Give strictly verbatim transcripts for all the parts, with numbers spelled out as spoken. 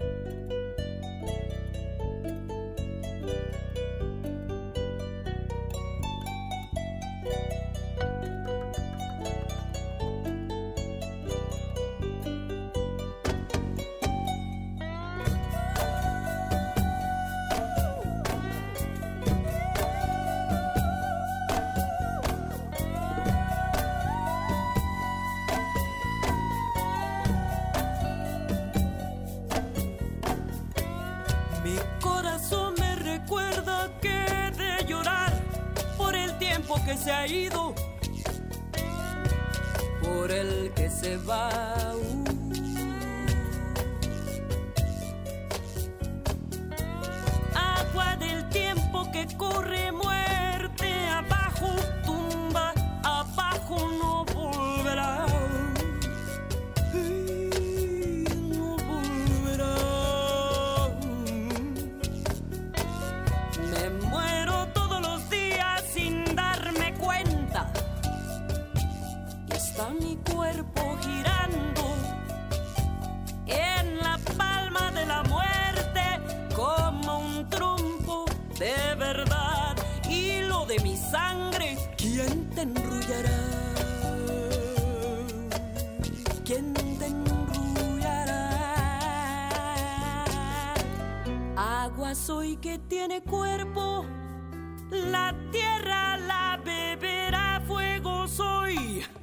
Que se ha ido, por el que se va. Uh. Agua del tiempo que corre, muerte abajo, tumba abajo, no volverá. No volverá. Me muero todos los días sin darme cuenta. Y está mi cuerpo girando en la palma de la muerte como un trompo de verdad. Hilo de mi sangre, ¿quién te enrollará? ¿Quién te enrollará? Agua soy que tiene cuerpo, la tierra la beberá, fuego soy,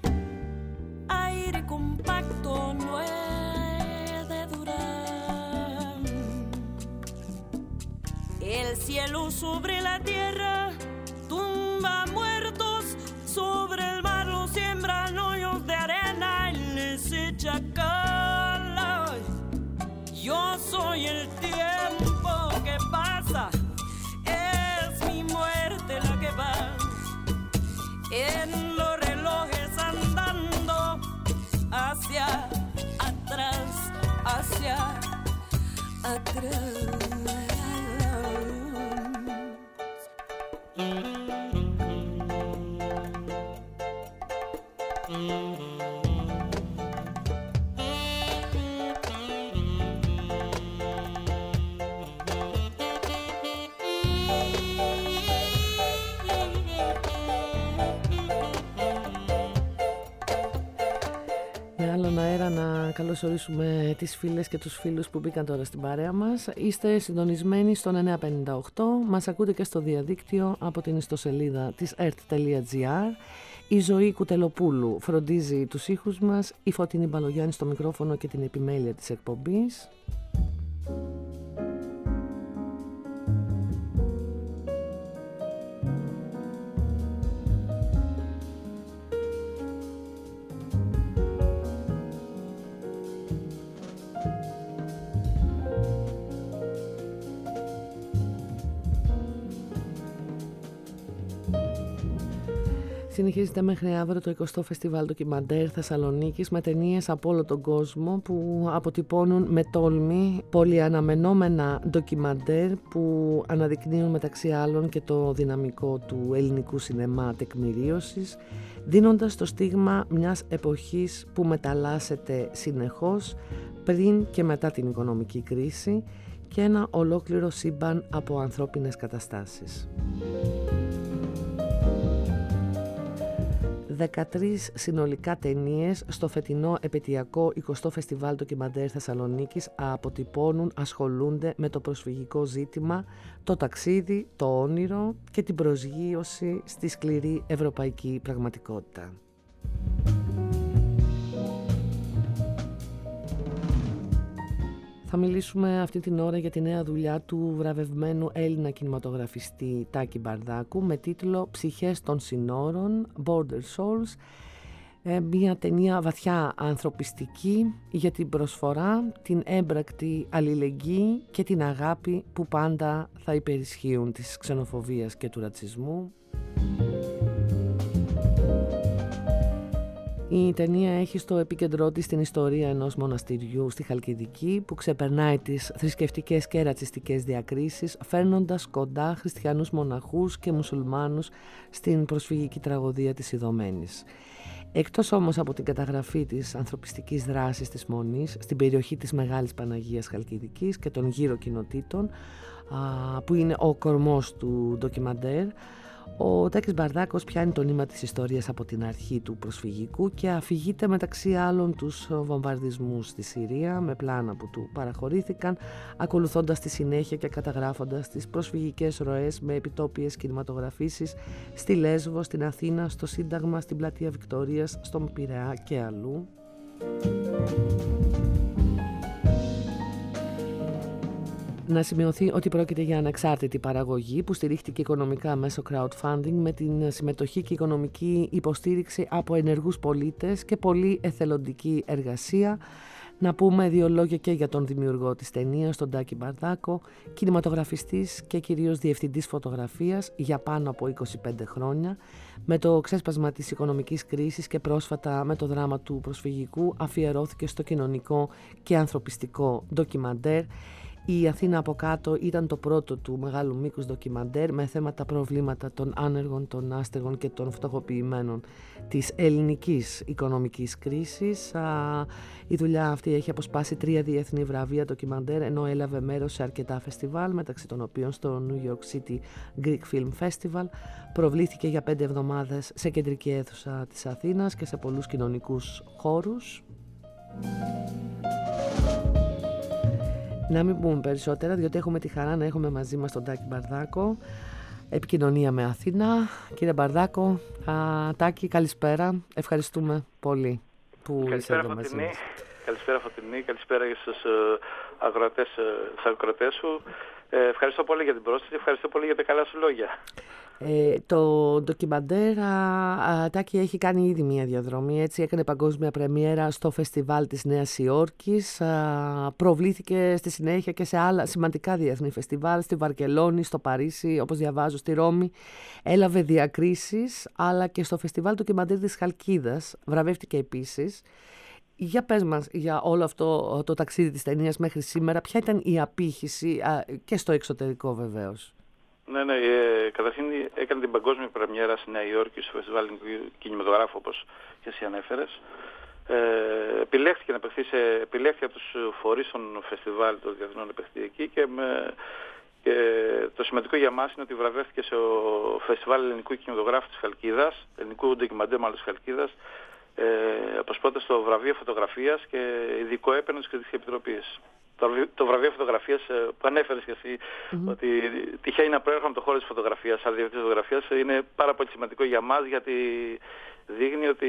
aire compacto no he de durar. El cielo sobre la tierra tumba muertos, sobre el mar los siembran hoyos de arena y les echa cal. Yo soy el tiempo que pasa, es mi muerte la que va en los relojes andando hacia atrás, hacia atrás. Να καλωσορίσουμε τις φίλες και τους φίλους που μπήκαν τώρα στην παρέα μας. Είστε συντονισμένοι στον εννιακόσια πενήντα οκτώ. Μας ακούτε και στο διαδίκτυο από την ιστοσελίδα της ερτ τελεία τζι άρ. Η Ζωή Κουτελοπούλου φροντίζει τους ήχους μας. Η Φωτεινή Μπαλογιάννη στο μικρόφωνο και την επιμέλεια της εκπομπής. Συνεχίζεται μέχρι αύριο το εικοστό Φεστιβάλ Ντοκιμαντέρ Θεσσαλονίκης με ταινίες από όλο τον κόσμο που αποτυπώνουν με τόλμη πολυαναμενόμενα ντοκιμαντέρ που αναδεικνύουν μεταξύ άλλων και το δυναμικό του ελληνικού σινεμά τεκμηρίωσης, δίνοντας το στίγμα μιας εποχής που μεταλλάσσεται συνεχώς πριν και μετά την οικονομική κρίση και ένα ολόκληρο σύμπαν από ανθρώπινες καταστάσεις. δεκατρείς συνολικά ταινίες στο φετινό επαιτειακό εικοστό Φεστιβάλ Ντοκιμαντέρ Θεσσαλονίκης αποτυπώνουν, ασχολούνται με το προσφυγικό ζήτημα, το ταξίδι, το όνειρο και την προσγείωση στη σκληρή ευρωπαϊκή πραγματικότητα. Θα μιλήσουμε αυτή την ώρα για τη νέα δουλειά του βραβευμένου Έλληνα κινηματογραφιστή Τάκη Μπαρδάκου με τίτλο «Ψυχές των συνόρων», Border Souls, μια ταινία βαθιά ανθρωπιστική για την προσφορά, την έμπρακτη αλληλεγγύη και την αγάπη που πάντα θα υπερισχύουν της ξενοφοβίας και του ρατσισμού. Η ταινία έχει στο επίκεντρό της την ιστορία ενός μοναστηριού στη Χαλκιδική που ξεπερνάει τις θρησκευτικές και ρατσιστικές διακρίσεις, φέρνοντας κοντά χριστιανούς μοναχούς και μουσουλμάνους στην προσφυγική τραγωδία της Ιδωμένης. Εκτός όμως από την καταγραφή της ανθρωπιστικής δράσης της Μονής στην περιοχή της Μεγάλης Παναγίας Χαλκιδικής και των γύρω κοινοτήτων, που είναι ο κορμός του ντοκιμαντέρ, ο Τάκης Μπαρδάκος πιάνει το νήμα της ιστορίας από την αρχή του προσφυγικού και αφηγείται μεταξύ άλλων τους βομβαρδισμούς στη Συρία με πλάνα που του παραχωρήθηκαν, ακολουθώντας τη συνέχεια και καταγράφοντας τις προσφυγικές ροές με επιτόπιες κινηματογραφήσεις στη Λέσβο, στην Αθήνα, στο Σύνταγμα, στην Πλατεία Βικτωρίας, στον Πειραιά και αλλού. Να σημειωθεί ότι πρόκειται για ανεξάρτητη παραγωγή που στηρίχτηκε οικονομικά μέσω crowdfunding με την συμμετοχή και οικονομική υποστήριξη από ενεργούς πολίτες και πολύ εθελοντική εργασία. Να πούμε δύο λόγια και για τον δημιουργό της ταινίας, τον Τάκη Μπαρδάκο, κινηματογραφιστής και κυρίως διευθυντής φωτογραφίας για πάνω από είκοσι πέντε χρόνια. Με το ξέσπασμα της οικονομικής κρίσης και πρόσφατα με το δράμα του προσφυγικού αφιερώθηκε στο κοινωνικό και ανθρωπιστικό ντοκιμαντέρ. Η Αθήνα από κάτω ήταν το πρώτο του μεγάλου μήκους ντοκιμαντέρ με θέματα προβλήματα των άνεργων, των άστεγων και των φτωχοποιημένων της ελληνικής οικονομικής κρίσης. Η δουλειά αυτή έχει αποσπάσει τρία διεθνή βραβεία ντοκιμαντέρ, ενώ έλαβε μέρος σε αρκετά φεστιβάλ, μεταξύ των οποίων στο New York City Greek Film Festival. Προβλήθηκε για πέντε εβδομάδες σε κεντρική αίθουσα της Αθήνας και σε πολλούς κοινωνικούς χώρους. Να μην πούμε περισσότερα, διότι έχουμε τη χαρά να έχουμε μαζί μας τον Τάκη Μπαρδάκο. Επικοινωνία με Αθήνα. Κύριε Μπαρδάκο, α, Τάκη, καλησπέρα. Ευχαριστούμε πολύ που είστε εδώ μαζί μας. Καλησπέρα Φωτεινή, καλησπέρα για στους αγροτές, στους αγροτές σου. Ε, ευχαριστώ πολύ για την πρόσθεση, ευχαριστώ πολύ για τα καλά σου λόγια. Ε, το ντοκιμαντέρ, Τάκη, έχει κάνει ήδη μία διαδρομή, έτσι, έκανε παγκόσμια πρεμιέρα στο φεστιβάλ της Νέας Υόρκης, α, προβλήθηκε στη συνέχεια και σε άλλα σημαντικά διεθνή φεστιβάλ, στη Βαρκελόνη, στο Παρίσι, όπως διαβάζω, στη Ρώμη, έλαβε διακρίσεις, αλλά και στο φεστιβάλ ντοκιμαντέρ της Χαλκίδας βραβεύτηκε επίσης. Για πες μας για όλο αυτό το ταξίδι της ταινίας μέχρι σήμερα, ποια ήταν η απήχηση α, και στο εξωτερικό βεβαίως. Ναι, ναι, ε, καταρχήν έκανε την παγκόσμια πρεμιέρα στη Νέα Υόρκη στο φεστιβάλ κινηματογράφου, όπως και εσύ ανέφερες. Ε, επιλέχθηκε, να παιχθεί σε, επιλέχθηκε από τους φορείς των φεστιβάλ των διεθνών να παιχθεί εκεί και, με, και το σημαντικό για μας είναι ότι βραβεύτηκε στο φεστιβάλ ελληνικού κινηματογράφου της Χαλκίδας, ελληνικού ντοκιμαντέρ μάλλον της Χαλκίδας, ε, αποσπώντας το βραβείο φωτογραφίας και ειδικό έπαινο της Κριτικής Επιτροπής. Το βραβείο φωτογραφίας που ανέφερες και εσύ, mm-hmm. ότι τυχαίνει να προέρχομαι από το χώρο της φωτογραφίας, σαν διευθυντής φωτογραφίας, είναι πάρα πολύ σημαντικό για μας, γιατί δείχνει ότι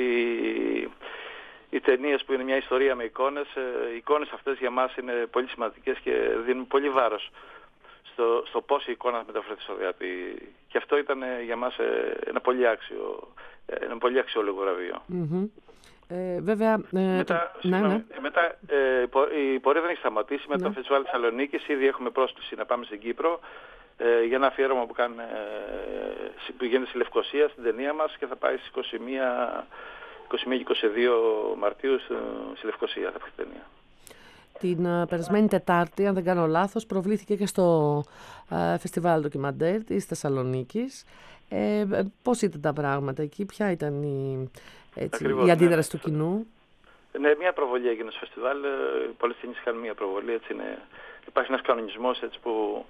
οι ταινίες που είναι μια ιστορία με εικόνες, οι εικόνες αυτές για μας είναι πολύ σημαντικές και δίνουν πολύ βάρος στο, στο πώς η εικόνα μεταφράζεται στο διάτι. Και αυτό ήταν για μας ένα πολύ άξιο, ένα πολύ αξιόλογο βραβείο. Mm-hmm. Ε, βέβαια, ε, μετά, το... ναι, ναι. μετά ε, η πορεία δεν έχει σταματήσει. Με ναι. το φεστιβάλ της Θεσσαλονίκης ήδη έχουμε πρόσκληση να πάμε στην Κύπρο ε, για ένα αφιέρωμα που, κάνουμε, ε, που γίνεται στη Λευκοσία στην ταινία μας και θα πάει στις είκοσι μία και είκοσι δύο Μαρτίου στη Λευκοσία θα πάει η ταινία. Την uh, περασμένη Τετάρτη, αν δεν κάνω λάθος, προβλήθηκε και στο uh, φεστιβάλ ντοκιμαντέρ της Θεσσαλονίκης. Ε, πώς ήταν τα πράγματα εκεί, ποια ήταν η, έτσι, Ακριβώς, η αντίδραση ναι. του κοινού? Ναι, μια προβολή έγινε στο φεστιβάλ. Πολλές ταινίες είχαν μια προβολή. Έτσι είναι. Υπάρχει ένας κανονισμός έτσι, που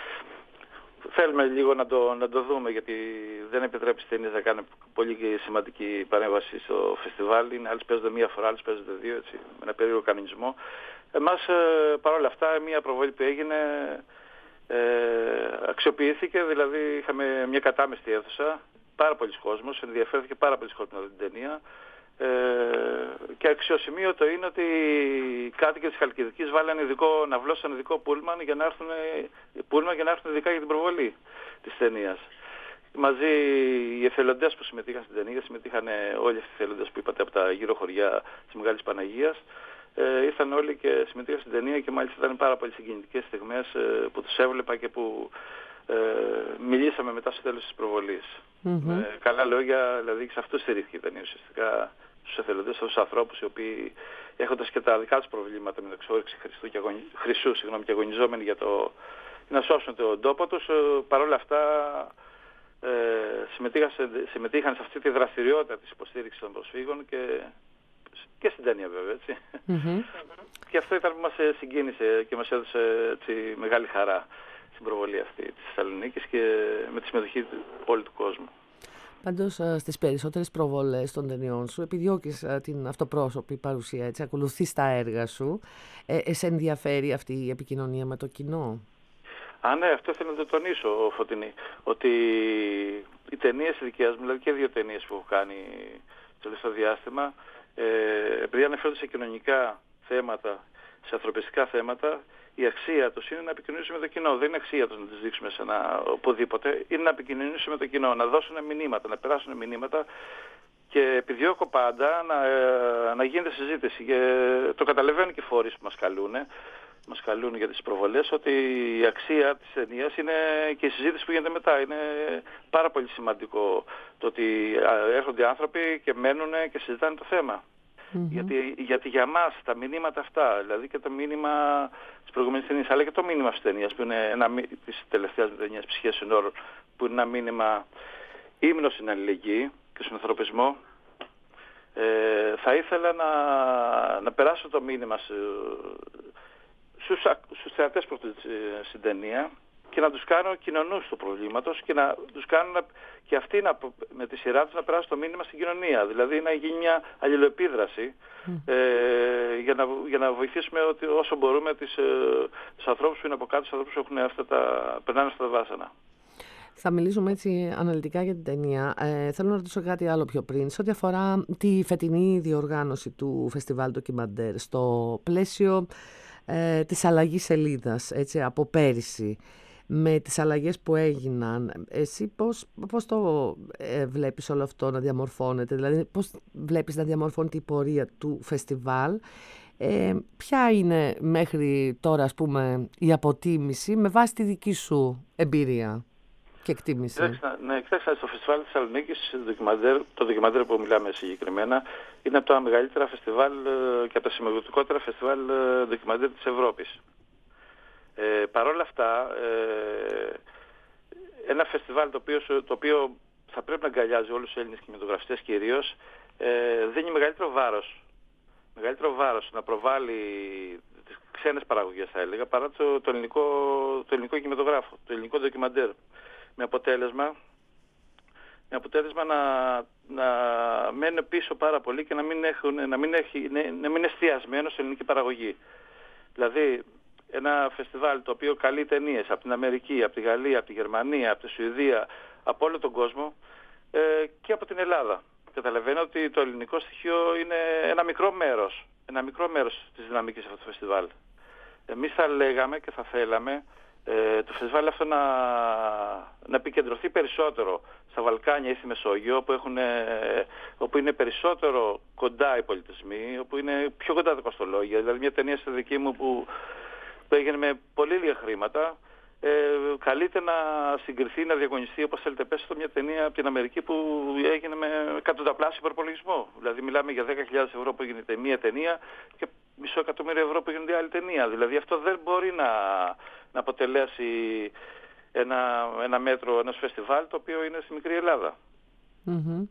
θέλουμε λίγο να το, να το δούμε, γιατί δεν επιτρέπει στις ταινίες να κάνουν πολύ σημαντική παρέμβαση στο φεστιβάλ. Είναι, άλλες παίζονται μία φορά, άλλες παίζονται δύο, έτσι, με ένα περίεργο κανονισμό. Εμάς παρόλα αυτά μια προβολή που έγινε ε, αξιοποιήθηκε, δηλαδή είχαμε μια κατάμεστη αίθουσα, πάρα πολλοί κόσμος, ενδιαφέρθηκε πάρα πολλοί κόσμος να δει την ταινία. Ε, και αξιοσημείωτο είναι ότι οι κάτοικοι της Χαλκιδικής βάλανε ειδικό, να βλώσαν ειδικό πούλμαν για να έρθουν, πούλμαν για να έρθουν ειδικά για την προβολή της ταινίας. Μαζί οι εθελοντές που συμμετείχαν στην ταινία, συμμετείχαν όλοι αυτοί οι εθελοντές που είπατε από τα γύρω χωριά της Μεγάλης Παναγίας, ε, ήρθαν όλοι και συμμετείχαν στην ταινία και μάλιστα ήταν πάρα πολύ συγκινητικές στιγμές ε, που τους έβλεπα και που ε, μιλήσαμε μετά στο τέλος της προβολής. Mm-hmm. Ε, καλά λόγια, δηλαδή σε αυτούς στηρίχθηκε η ταινία ουσιαστικά. Στους εθελοντές, στους ανθρώπους οι οποίοι έχοντας και τα δικά τους προβλήματα με το εξόρυξη Χριστού και αγωνι... Χρυσού συγγνώμη, και αγωνιζόμενοι για το... να σώσουν τον τόπο τους, παρόλα αυτά ε, συμμετείχαν, σε, συμμετείχαν σε αυτή τη δραστηριότητα της υποστήριξης των προσφύγων και, και στην ταινία βέβαια, έτσι. Mm-hmm. Και αυτό ήταν που μας συγκίνησε και μας έδωσε έτσι, μεγάλη χαρά στην προβολή αυτή της Θεσσαλονίκης και με τη συμμετοχή του όλου του κόσμου. Πάντως στις περισσότερες προβολές των ταινιών σου επιδιώκεις την αυτοπρόσωπη παρουσία, έτσι, ακολουθείς τα έργα σου. Ε, ε, σε ενδιαφέρει αυτή η επικοινωνία με το κοινό? Α, ναι, αυτό θέλω να το τονίσω, Φωτεινή, ότι οι ταινίες δικές μου, δηλαδή και δύο ταινίες που έχω κάνει στο τελευταίο διάστημα, ε, επειδή αναφέρονται σε κοινωνικά θέματα, σε ανθρωπιστικά θέματα, η αξία τους είναι να επικοινωνήσουμε με το κοινό. Δεν είναι αξία τους να τους δείξουμε σε ένα οπουδήποτε. Είναι να επικοινωνήσουμε με το κοινό, να δώσουν μηνύματα, να περάσουν μηνύματα και επιδιώκω πάντα να, να γίνεται συζήτηση. Και το καταλαβαίνουν και οι φορείς που μας καλούν, μας καλούν για τις προβολές, ότι η αξία της ταινίας είναι και η συζήτηση που γίνεται μετά. Είναι πάρα πολύ σημαντικό το ότι έρχονται άνθρωποι και μένουν και συζητάνε το θέμα. Mm-hmm. Γιατί, γιατί για μας τα μηνύματα αυτά, δηλαδή και το μήνυμα της προηγούμενης ταινίας, αλλά και το μήνυμα της ταινίας, που είναι ένα, της τελευταίας ταινίας Ψυχές Συνόρων, που είναι ένα μήνυμα ύμνο στην αλληλεγγύη και στον ανθρωπισμό, ε, θα ήθελα να, να περάσω το μήνυμα στους, στους θεατές προς την ταινία και να τους κάνω κοινωνούς του προβλήματος και να τους κάνω να, και αυτοί να, με τη σειρά τους να περάσουν το μήνυμα στην κοινωνία. Δηλαδή να γίνει μια αλληλοεπίδραση mm. ε, για, να, για να βοηθήσουμε ότι, όσο μπορούμε τις, ε, τους ανθρώπους που είναι από κάτω, τους ανθρώπους που έχουν αυτά τα, περνάνε αυτά τα βάσανα. Θα μιλήσουμε έτσι αναλυτικά για την ταινία. Ε, θέλω να ρωτήσω κάτι άλλο πιο πριν, σε ό,τι αφορά τη φετινή διοργάνωση του Φεστιβάλ Ντοκιμαντέρ στο πλαίσιο ε, της αλλαγής σελίδας, έτσι, από πέρυσι. Με τις αλλαγές που έγιναν, εσύ πώς, πώς το ε, βλέπεις όλο αυτό να διαμορφώνεται, δηλαδή πώς βλέπεις να διαμορφώνεται η πορεία του φεστιβάλ, ε, ποια είναι μέχρι τώρα, ας πούμε, η αποτίμηση με βάση τη δική σου εμπειρία και εκτίμηση? Ναι, κοιτάξτε, στο φεστιβάλ της Θεσσαλονίκης, το ντοκιμαντέρ που μιλάμε συγκεκριμένα, είναι από τα μεγαλύτερα φεστιβάλ και από τα σημαντικότερα φεστιβάλ ντοκιμαντέρ της Ευρώπης. Ε, Παρ' όλα αυτά, ε, ένα φεστιβάλ το οποίο, το οποίο θα πρέπει να αγκαλιάζει όλους τους Έλληνες κινηματογραφιστές κυρίως, ε, δίνει μεγαλύτερο βάρος, μεγαλύτερο βάρος να προβάλλει τις ξένες παραγωγές, θα έλεγα, παρά το, το, ελληνικό, το ελληνικό κινηματογράφο, το ελληνικό ντοκιμαντέρ. Με αποτέλεσμα, με αποτέλεσμα να, να μένουν πίσω πάρα πολύ και να μην, έχουν, να μην, έχει, να μην είναι εστιασμένο σε ελληνική παραγωγή. Δηλαδή, ένα φεστιβάλ το οποίο καλεί ταινίες από την Αμερική, από τη Γαλλία, από τη Γερμανία, από τη Σουηδία, από όλο τον κόσμο ε, και από την Ελλάδα. Καταλαβαίνω ότι το ελληνικό στοιχείο είναι ένα μικρό μέρος, ένα μικρό μέρος της δυναμικής αυτού του φεστιβάλ. Εμείς θα λέγαμε και θα θέλαμε ε, το φεστιβάλ αυτό να, να επικεντρωθεί περισσότερο στα Βαλκάνια ή στη Μεσόγειο, όπου, έχουν, ε, όπου είναι περισσότερο κοντά οι πολιτισμοί, όπου είναι πιο κοντά τα κοστολόγια. Δηλαδή μια ταινία στη δική μου που που έγινε με πολύ λίγα χρήματα, ε, καλείται να συγκριθεί, να διαγωνιστεί, όπως θέλετε πες, στο μια ταινία από την Αμερική που έγινε με εκατονταπλάσιο προπολογισμό. Δηλαδή μιλάμε για δέκα χιλιάδες ευρώ που γίνεται μία ταινία και μισό εκατομμύριο ευρώ που γίνεται άλλη ταινία. Δηλαδή αυτό δεν μπορεί να, να αποτελέσει ένα, ένα μέτρο ενός φεστιβάλ το οποίο είναι στη μικρή Ελλάδα. Mm-hmm.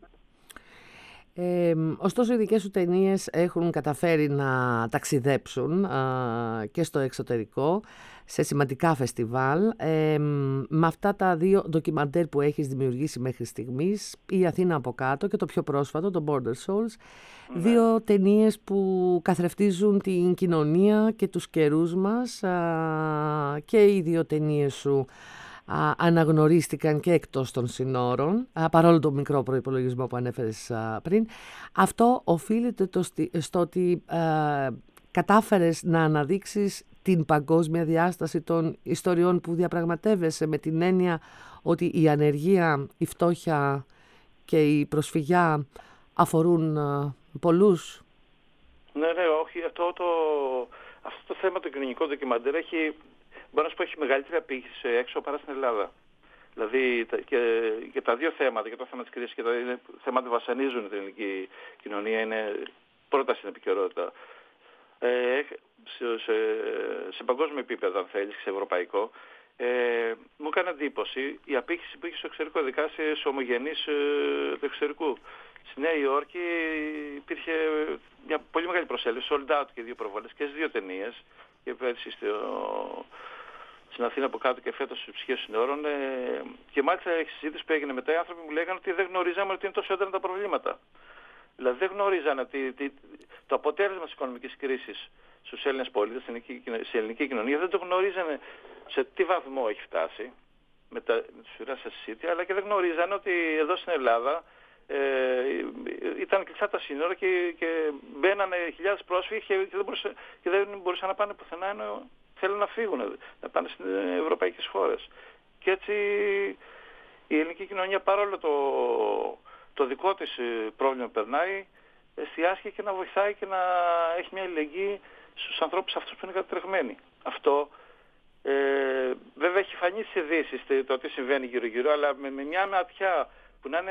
Ε, ωστόσο οι δικές σου ταινίες έχουν καταφέρει να ταξιδέψουν α, και στο εξωτερικό σε σημαντικά φεστιβάλ. Ε, με αυτά τα δύο ντοκιμαντέρ που έχεις δημιουργήσει μέχρι στιγμής, η Αθήνα από κάτω και το πιο πρόσφατο, το Border Souls, ναι. Δύο ταινίες που καθρεφτίζουν την κοινωνία και τους καιρούς μας, α, και οι δύο ταινίες σου Α, αναγνωρίστηκαν και εκτός των συνόρων, α, παρόλο το μικρό προϋπολογισμό που ανέφερες α, πριν. Αυτό οφείλεται το στη, στο ότι α, κατάφερες να αναδείξεις την παγκόσμια διάσταση των ιστοριών που διαπραγματεύεσαι, με την έννοια ότι η ανεργία, η φτώχεια και η προσφυγιά αφορούν α, πολλούς. Ναι, ναι, όχι. Αυτό το, αυτό το θέμα το κοινωνικό ντοκιμαντέρ έχει... Μπορώ να σου πω έχει μεγαλύτερη απήχηση έξω παρά στην Ελλάδα. Δηλαδή και, και τα δύο θέματα, και το θέμα της κρίσης και το θέμα που βασανίζουν την ελληνική κοινωνία, είναι πρώτα στην επικαιρότητα. Ε, σε, σε, σε παγκόσμιο επίπεδο, αν θέλεις, σε ευρωπαϊκό, Ε, μου έκανε εντύπωση η απήχηση που είχε στο εξωτερικό, ειδικά σε ομογενείς ε, του εξωτερικού. Στη Νέα Υόρκη υπήρχε μια πολύ μεγάλη προσέλευση, sold out και δύο προβολές και στις δύο ταινίες. Και πέρσι στο, στην Αθήνα από κάτω και φέτος στις ψυχές συνόρων. Ε, και μάλιστα η συζήτηση που έγινε μετά, οι άνθρωποι μου λέγανε ότι δεν γνωρίζαμε ότι είναι τόσο έντονα τα προβλήματα. Δηλαδή δεν γνωρίζανε ότι το αποτέλεσμα της οικονομικής κρίσης στους Έλληνες πολίτες, στην ελληνική κοινωνία, δεν το γνωρίζανε σε τι βαθμό έχει φτάσει με, τα, με τους Φυράσια City, αλλά και δεν γνωρίζανε ότι εδώ στην Ελλάδα ε, ήταν κλειστά τα σύνορα και, και μπαίνανε χιλιάδες πρόσφυγες και, και, δεν μπορούσε, και δεν μπορούσαν να πάνε πουθενά, ενώ θέλουν να φύγουν, να πάνε στις ευρωπαϊκές χώρες. Και έτσι η ελληνική κοινωνία, παρόλο το, το δικό της πρόβλημα που περνάει, εστιάστηκε και να βοηθάει και να έχει μια αλληλεγγύη στους ανθρώπους αυτούς που είναι κατατρεγμένοι. Αυτό ε, βέβαια έχει φανεί στις ειδήσεις το τι συμβαίνει γύρω-γύρω, αλλά με, με μια ματιά που να είναι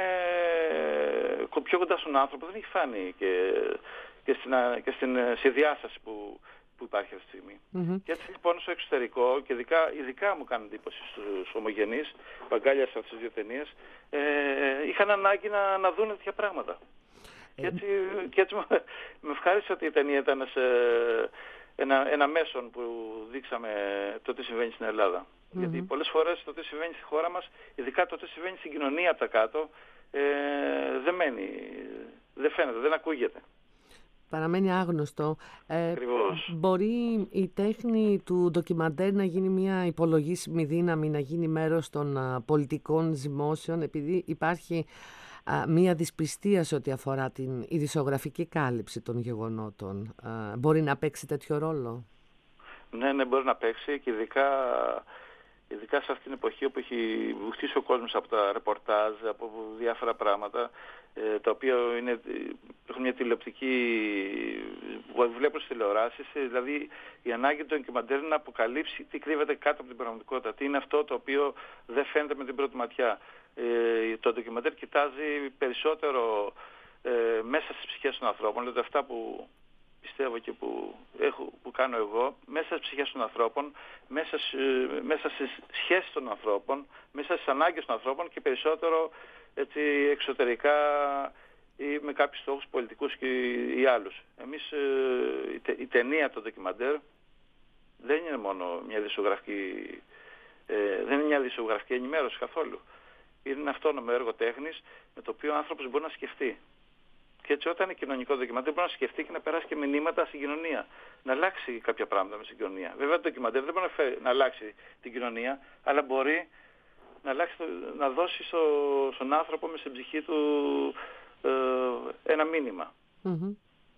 πιο κοντά στον άνθρωπο δεν έχει φάνει και, και, στην, και στην συνδιάσταση που, που υπάρχει αυτή τη στιγμή. Mm-hmm. Και έτσι λοιπόν στο εξωτερικό, και ειδικά, ειδικά μου κάνει εντύπωση στους ομογενείς, παγκάλια σε αυτές τις δύο ταινίες, ε, είχαν ανάγκη να, να δουν τέτοια πράγματα. Και έτσι, και έτσι με ευχάρισε ότι η ταινία ήταν σε ένα, ένα μέσον που δείξαμε το τι συμβαίνει στην Ελλάδα. Mm-hmm. Γιατί πολλές φορές το τι συμβαίνει στη χώρα μας, ειδικά το τι συμβαίνει στην κοινωνία από τα κάτω, ε, δεν μένει, δεν φαίνεται, δεν ακούγεται. Παραμένει άγνωστο. Ε, μπορεί η τέχνη του ντοκιμαντέρ να γίνει μια υπολογίσιμη δύναμη, να γίνει μέρος των α, πολιτικών ζυμώσεων, επειδή υπάρχει α, μια δυσπιστία σε ό,τι αφορά την ειδησιογραφική κάλυψη των γεγονότων. Α, μπορεί να παίξει τέτοιο ρόλο? Ναι, ναι, μπορεί να παίξει, και ειδικά, ειδικά σε αυτήν την εποχή όπου έχει βοηθήσει ο κόσμος από τα ρεπορτάζ, από διάφορα πράγματα, ε, τα οποία είναι, έχουν μια τηλεοπτική, που βλέπω στις τηλεοράσεις, δηλαδή η ανάγκη του ντοκιμαντέρ να αποκαλύψει τι κρύβεται κάτω από την πραγματικότητα, τι είναι αυτό το οποίο δεν φαίνεται με την πρώτη ματιά. Ε, το ντοκιμαντέρ κοιτάζει περισσότερο ε, μέσα στις ψυχές των ανθρώπων, δηλαδή αυτά που πιστεύω και που, έχω, που κάνω εγώ, μέσα στις ψυχές των ανθρώπων, μέσα, μέσα στις σχέσεις των ανθρώπων, μέσα στις ανάγκες των ανθρώπων, και περισσότερο έτσι, εξωτερικά ή με κάποιους στόχους πολιτικούς και, ή άλλους. Εμείς η, τε, η ταινία, το ντοκιμαντέρ, δεν είναι μόνο μια ειδησιογραφική, ε, δεν είναι μια ειδησιογραφική ενημέρωση καθόλου. Είναι ένα αυτόνομο έργο τέχνης με το οποίο ο άνθρωπος μπορεί να σκεφτεί. Και έτσι όταν είναι κοινωνικό ντοκιμαντέρ μπορεί να σκεφτεί και να περάσει και μηνύματα στην κοινωνία. Να αλλάξει κάποια πράγματα με στην κοινωνία. Βέβαια το ντοκιμαντέρ δεν μπορεί να, φέρει, να αλλάξει την κοινωνία, αλλά μπορεί να, αλλάξει, να δώσει στο, στον άνθρωπο με στην ψυχή του ε, ένα μήνυμα. Mm-hmm.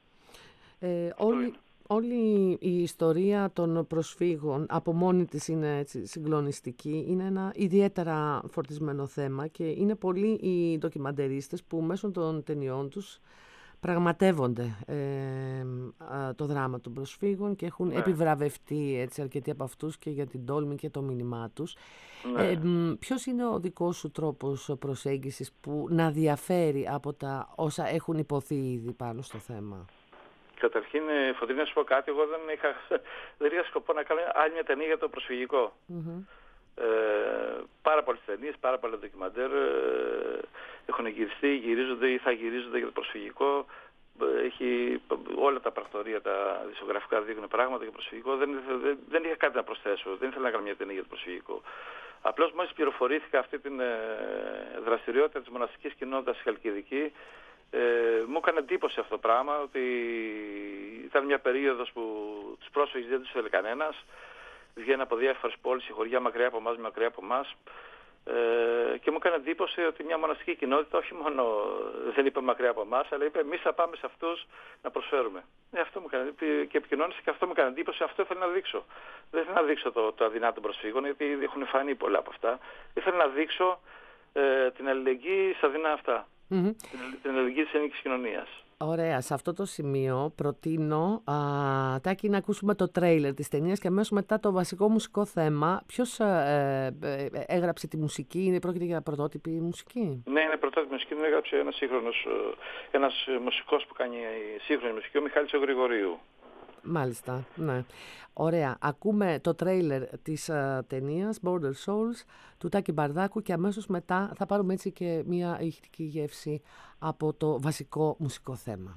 Ε, όλη, όλη η ιστορία των προσφύγων από μόνη της είναι έτσι, συγκλονιστική. Είναι ένα ιδιαίτερα φορτισμένο θέμα και είναι πολλοί οι ντοκιμαντερίστες που μέσω των ταινιών τους πραγματεύονται ε, α, το δράμα των προσφύγων και έχουν ναι. επιβραβευτεί έτσι, αρκετοί από αυτούς και για την τόλμη και το μήνυμά τους. Ναι. Ε, ποιος είναι ο δικός σου τρόπος προσέγγισης που να διαφέρει από τα όσα έχουν υποθεί ήδη πάνω στο θέμα? Καταρχήν, Φωτεινή, να σου πω κάτι, εγώ δεν είχα, δεν είχα σκοπό να κάνω άλλη μια ταινία για το προσφυγικό. Mm-hmm. Ε, πάρα πολλές ταινίες, πάρα πολλά ντοκιμαντέρ ε, έχουν γυριστεί, γυρίζονται ή θα γυρίζονται για το προσφυγικό. Έχει, όλα τα πρακτορεία, τα ειδησιογραφικά δείχνουν πράγματα για το προσφυγικό. Δεν, δεν, δεν είχα κάτι να προσθέσω, δεν ήθελα να κάνω μια ταινία για το προσφυγικό. Απλώς μόλις πληροφορήθηκα αυτή την ε, δραστηριότητα της μοναστικής κοινότητας στη Χαλκιδική, Ε, μου έκανε εντύπωση αυτό το πράγμα, ότι ήταν μια περίοδος που τους πρόσφυγες δεν τους ήθελε κανένας, βγαίνουν από διάφορες πόλεις ή χωριά μακριά από εμάς, μακριά από εμάς, ε, και μου έκανε εντύπωση ότι μια μοναστική κοινότητα όχι μόνο δεν είπε μακριά από εμάς, αλλά είπε εμείς θα πάμε σε αυτούς να προσφέρουμε. Ε, αυτό μου έκανε, και επικοινώνησε, και αυτό μου έκανε εντύπωση, αυτό ήθελα να δείξω. Δεν ήθελα να δείξω το, το αδυνάτο των προσφύγων, γιατί έχουν φανεί πολλά από αυτά. Ήθελα να δείξω ε, την αλληλεγγύη στα δεινά αυτά. Mm-hmm. Την αλληλεγγύη της ελληνικής κοινωνίας. Ωραία. Σε αυτό το σημείο προτείνω α, Τάκη, να ακούσουμε το τρέιλερ της ταινίας και αμέσως μετά το βασικό μουσικό θέμα. Ποιος ε, ε, έγραψε τη μουσική? Είναι πρόκειται για πρωτότυπη μουσική? Ναι, είναι πρωτότυπη μουσική. Την έγραψε ένας σύγχρονος, ένας μουσικός που κάνει σύγχρονη μουσική, ο Μιχάλης ο Γρηγορίου. Μάλιστα, ναι. Ωραία. Ακούμε το τρέιλερ της uh, ταινίας Border Souls του Τάκη Μπαρδάκου και αμέσως μετά θα πάρουμε έτσι και μια ηχητική γεύση από το βασικό μουσικό θέμα.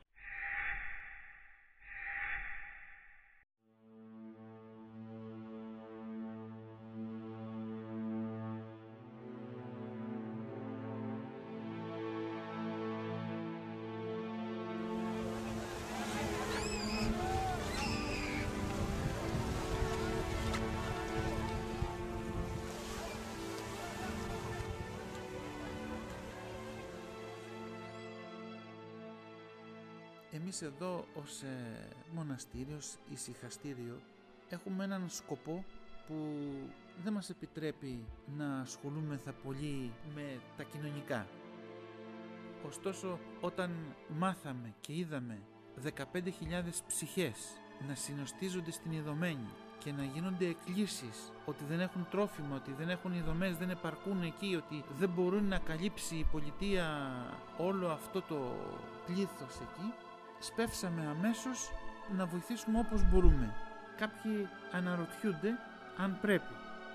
Εμείς εδώ ως ε, μοναστήριο, ως ησυχαστήριο, έχουμε έναν σκοπό που δεν μας επιτρέπει να ασχολούμεθα πολύ με τα κοινωνικά. Ωστόσο, όταν μάθαμε και είδαμε δεκαπέντε χιλιάδες ψυχές να συνοστίζονται στην Ιδωμένη και να γίνονται εκκλήσεις ότι δεν έχουν τρόφιμα, ότι δεν έχουν ειδωμές, δεν επαρκούν εκεί, ότι δεν μπορούν να καλύψει η πολιτεία όλο αυτό το πλήθος εκεί, σπεύσαμε αμέσως να βοηθήσουμε όπως μπορούμε. Κάποιοι αναρωτιούνται αν πρέπει.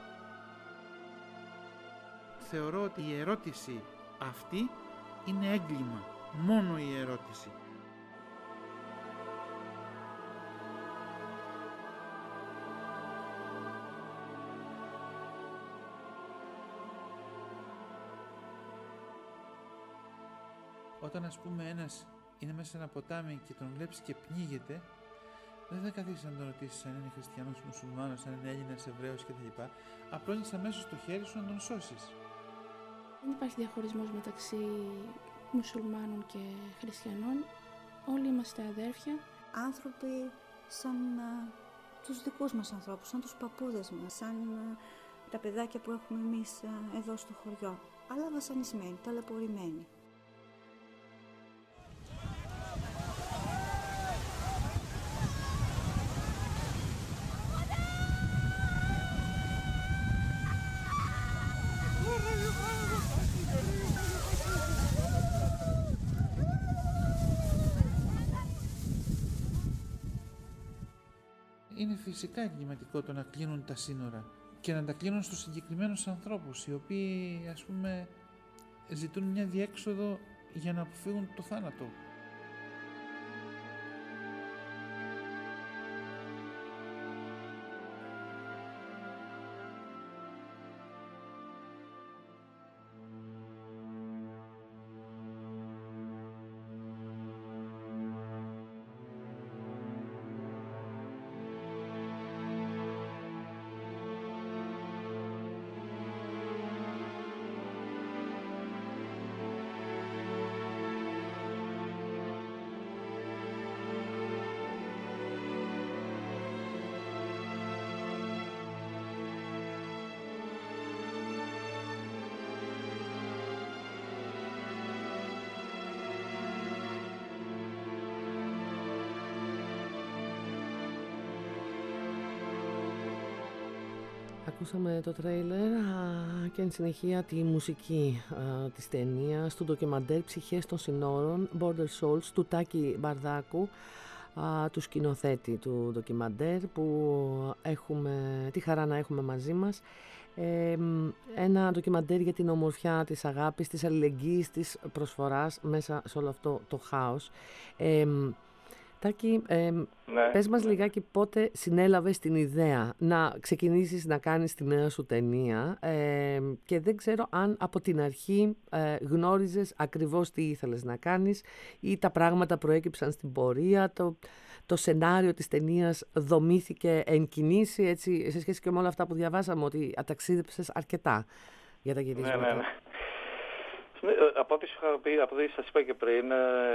Θεωρώ ότι η ερώτηση αυτή είναι έγκλημα. Μόνο η ερώτηση. Όταν ας πούμε ένας είναι μέσα σε ένα ποτάμι και τον βλέπεις και πνίγεται, δεν θα καθίσεις να τον ρωτήσεις αν είναι χριστιανός, μουσουλμάνος, αν είναι Έλληνας, Εβραίος κτλ. Απλώνεις αμέσως το χέρι σου να τον σώσεις. Δεν υπάρχει διαχωρισμός μεταξύ μουσουλμάνων και χριστιανών. Όλοι είμαστε αδέρφια. Άνθρωποι σαν α, τους δικούς μας ανθρώπους, σαν τους παππούδες μας, σαν α, τα παιδάκια που έχουμε εμείς α, εδώ στο χωριό. Αλλά βασανισμένοι, ταλαιπωρημένοι. Είναι φυσικά εγκληματικό το να κλείνουν τα σύνορα και να τα κλείνουν στους συγκεκριμένους ανθρώπους, οι οποίοι, ας πούμε, ζητούν μια διέξοδο για να αποφύγουν το θάνατο. Ακούσαμε το τρέιλερ και εν συνεχεία τη μουσική α, της ταινίας, του ντοκιμαντέρ «Ψυχές των συνόρων» Border Souls του Τάκη Μπαρδάκου, α, του σκηνοθέτη του ντοκιμαντέρ, που έχουμε τη χαρά να έχουμε μαζί μας. Ε, ένα ντοκιμαντέρ για την ομορφιά της αγάπης, της αλληλεγγύης, της προσφοράς μέσα σε όλο αυτό το χάος. Ε, Τάκη, ε, ναι. πες μας λιγάκι πότε συνέλαβες την ιδέα να ξεκινήσεις να κάνεις τη νέα σου ταινία, ε, και δεν ξέρω αν από την αρχή ε, γνώριζες ακριβώς τι ήθελες να κάνεις ή τα πράγματα προέκυψαν στην πορεία, το, το σενάριο της ταινίας δομήθηκε εν κινήσει, έτσι, σε σχέση και με όλα αυτά που διαβάσαμε, ότι αταξίδεψες αρκετά για τα γυρίσματα. Ναι, ναι, ναι. Από ό,τι σας είπα και πριν,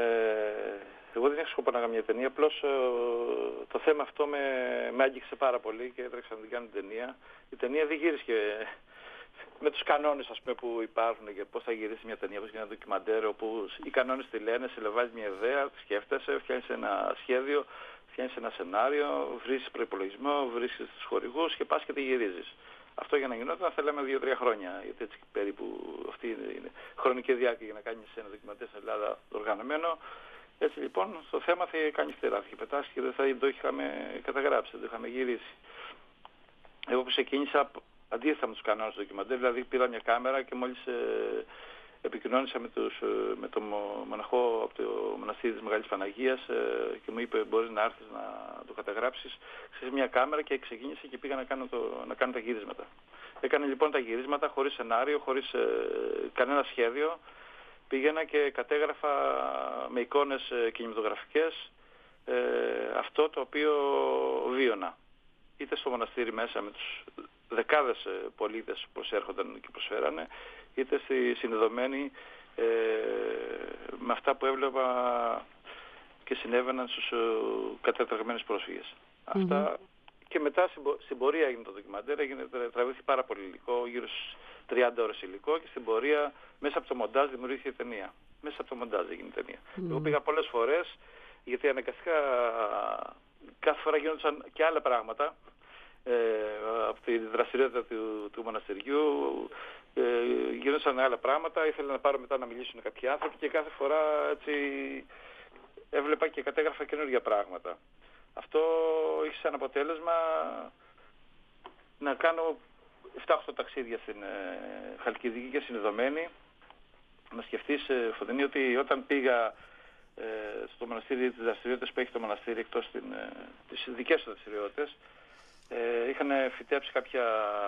εγώ δεν είχα σκοπό να κάνω μια ταινία, απλώς το θέμα αυτό με, με άγγιξε πάρα πολύ και έτρεξα να την κάνω την ταινία. Η ταινία δεν γύρισε με τους κανόνες, ας πούμε, που υπάρχουν και πώς θα γυρίσει μια ταινία, όπως και ένα ντοκιμαντέρ, όπου οι κανόνες τι λένε, σε λεβάζει μια ιδέα, σκέφτεσαι, φτιάχνεις ένα σχέδιο, φτιάχνεις ένα σενάριο, βρίσκεις προϋπολογισμό, βρίσκεις τους χορηγούς και πας και τη γυρίζεις. Αυτό για να γινόταν θα λέμε δύο τρία χρόνια, γιατί έτσι περίπου αυτή είναι η χρονική διάρκεια για να κάνεις ένα ντοκιμαντέρ στην Ελλάδα οργανωμένο. Έτσι λοιπόν στο θέμα θα κάνει φτερά, θα είχε πετάσει και δεν θα το είχαμε καταγράψει, δεν το είχαμε γυρίσει. Εγώ που ξεκίνησα αντίθετα με τους κανόνες του ντοκιμαντέρ, δηλαδή πήρα μια κάμερα και μόλις ε, επικοινώνησα με, τους, ε, με τον μοναχό από το μοναστήρι της Μεγάλης Παναγίας ε, και μου είπε μπορείς να έρθεις να το καταγράψεις σε μια κάμερα και ξεκίνησε και πήγα να κάνω, το, να κάνω τα γυρίσματα. Έκανε λοιπόν τα γυρίσματα χωρίς σενάριο, χωρίς ε, κανένα σχέδιο. Πήγαινα και κατέγραφα με εικόνες ε, κινηματογραφικές ε, αυτό το οποίο βίωνα. Είτε στο μοναστήρι μέσα με τους δεκάδες ε, πολίτες που προσέρχονταν και προσφέρανε, είτε στη συνδεδομένη ε, με αυτά που έβλεπα και συνέβαιναν στους ε, κατατρεγμένους πρόσφυγες. Mm-hmm. Αυτά και μετά στην πορεία έγινε το ντοκιμαντέρ, έγινε, τραβήθηκε πάρα πολύ υλικό, γύρω στις τριάντα ώρες υλικό και στην πορεία μέσα από το μοντάζ δημιουργήθηκε ταινία. Μέσα από το μοντάζ έγινε ταινία. Mm. Εγώ πήγα πολλές φορές γιατί αναγκαστικά κάθε φορά γίνονταν και άλλα πράγματα ε, από τη δραστηριότητα του, του μοναστηριού ε, γίνονταν άλλα πράγματα, ήθελα να πάρω μετά να μιλήσουν κάποιοι άνθρωποι και κάθε φορά έτσι έβλεπα και κατέγραφα καινούργια πράγματα. Αυτό είχε σαν αποτέλεσμα να κάνω εφτά οκτώ ταξίδια στην ε, Χαλκιδική και συνδεδομένη. Να σκεφτείς, ε, Φωτεινή, ότι όταν πήγα ε, στο μοναστήρι, τις δραστηριότητες που έχει το μοναστήρι εκτός την, ε, τις δικές του δραστηριότητες, ε, είχαν φυτέψει κάποια,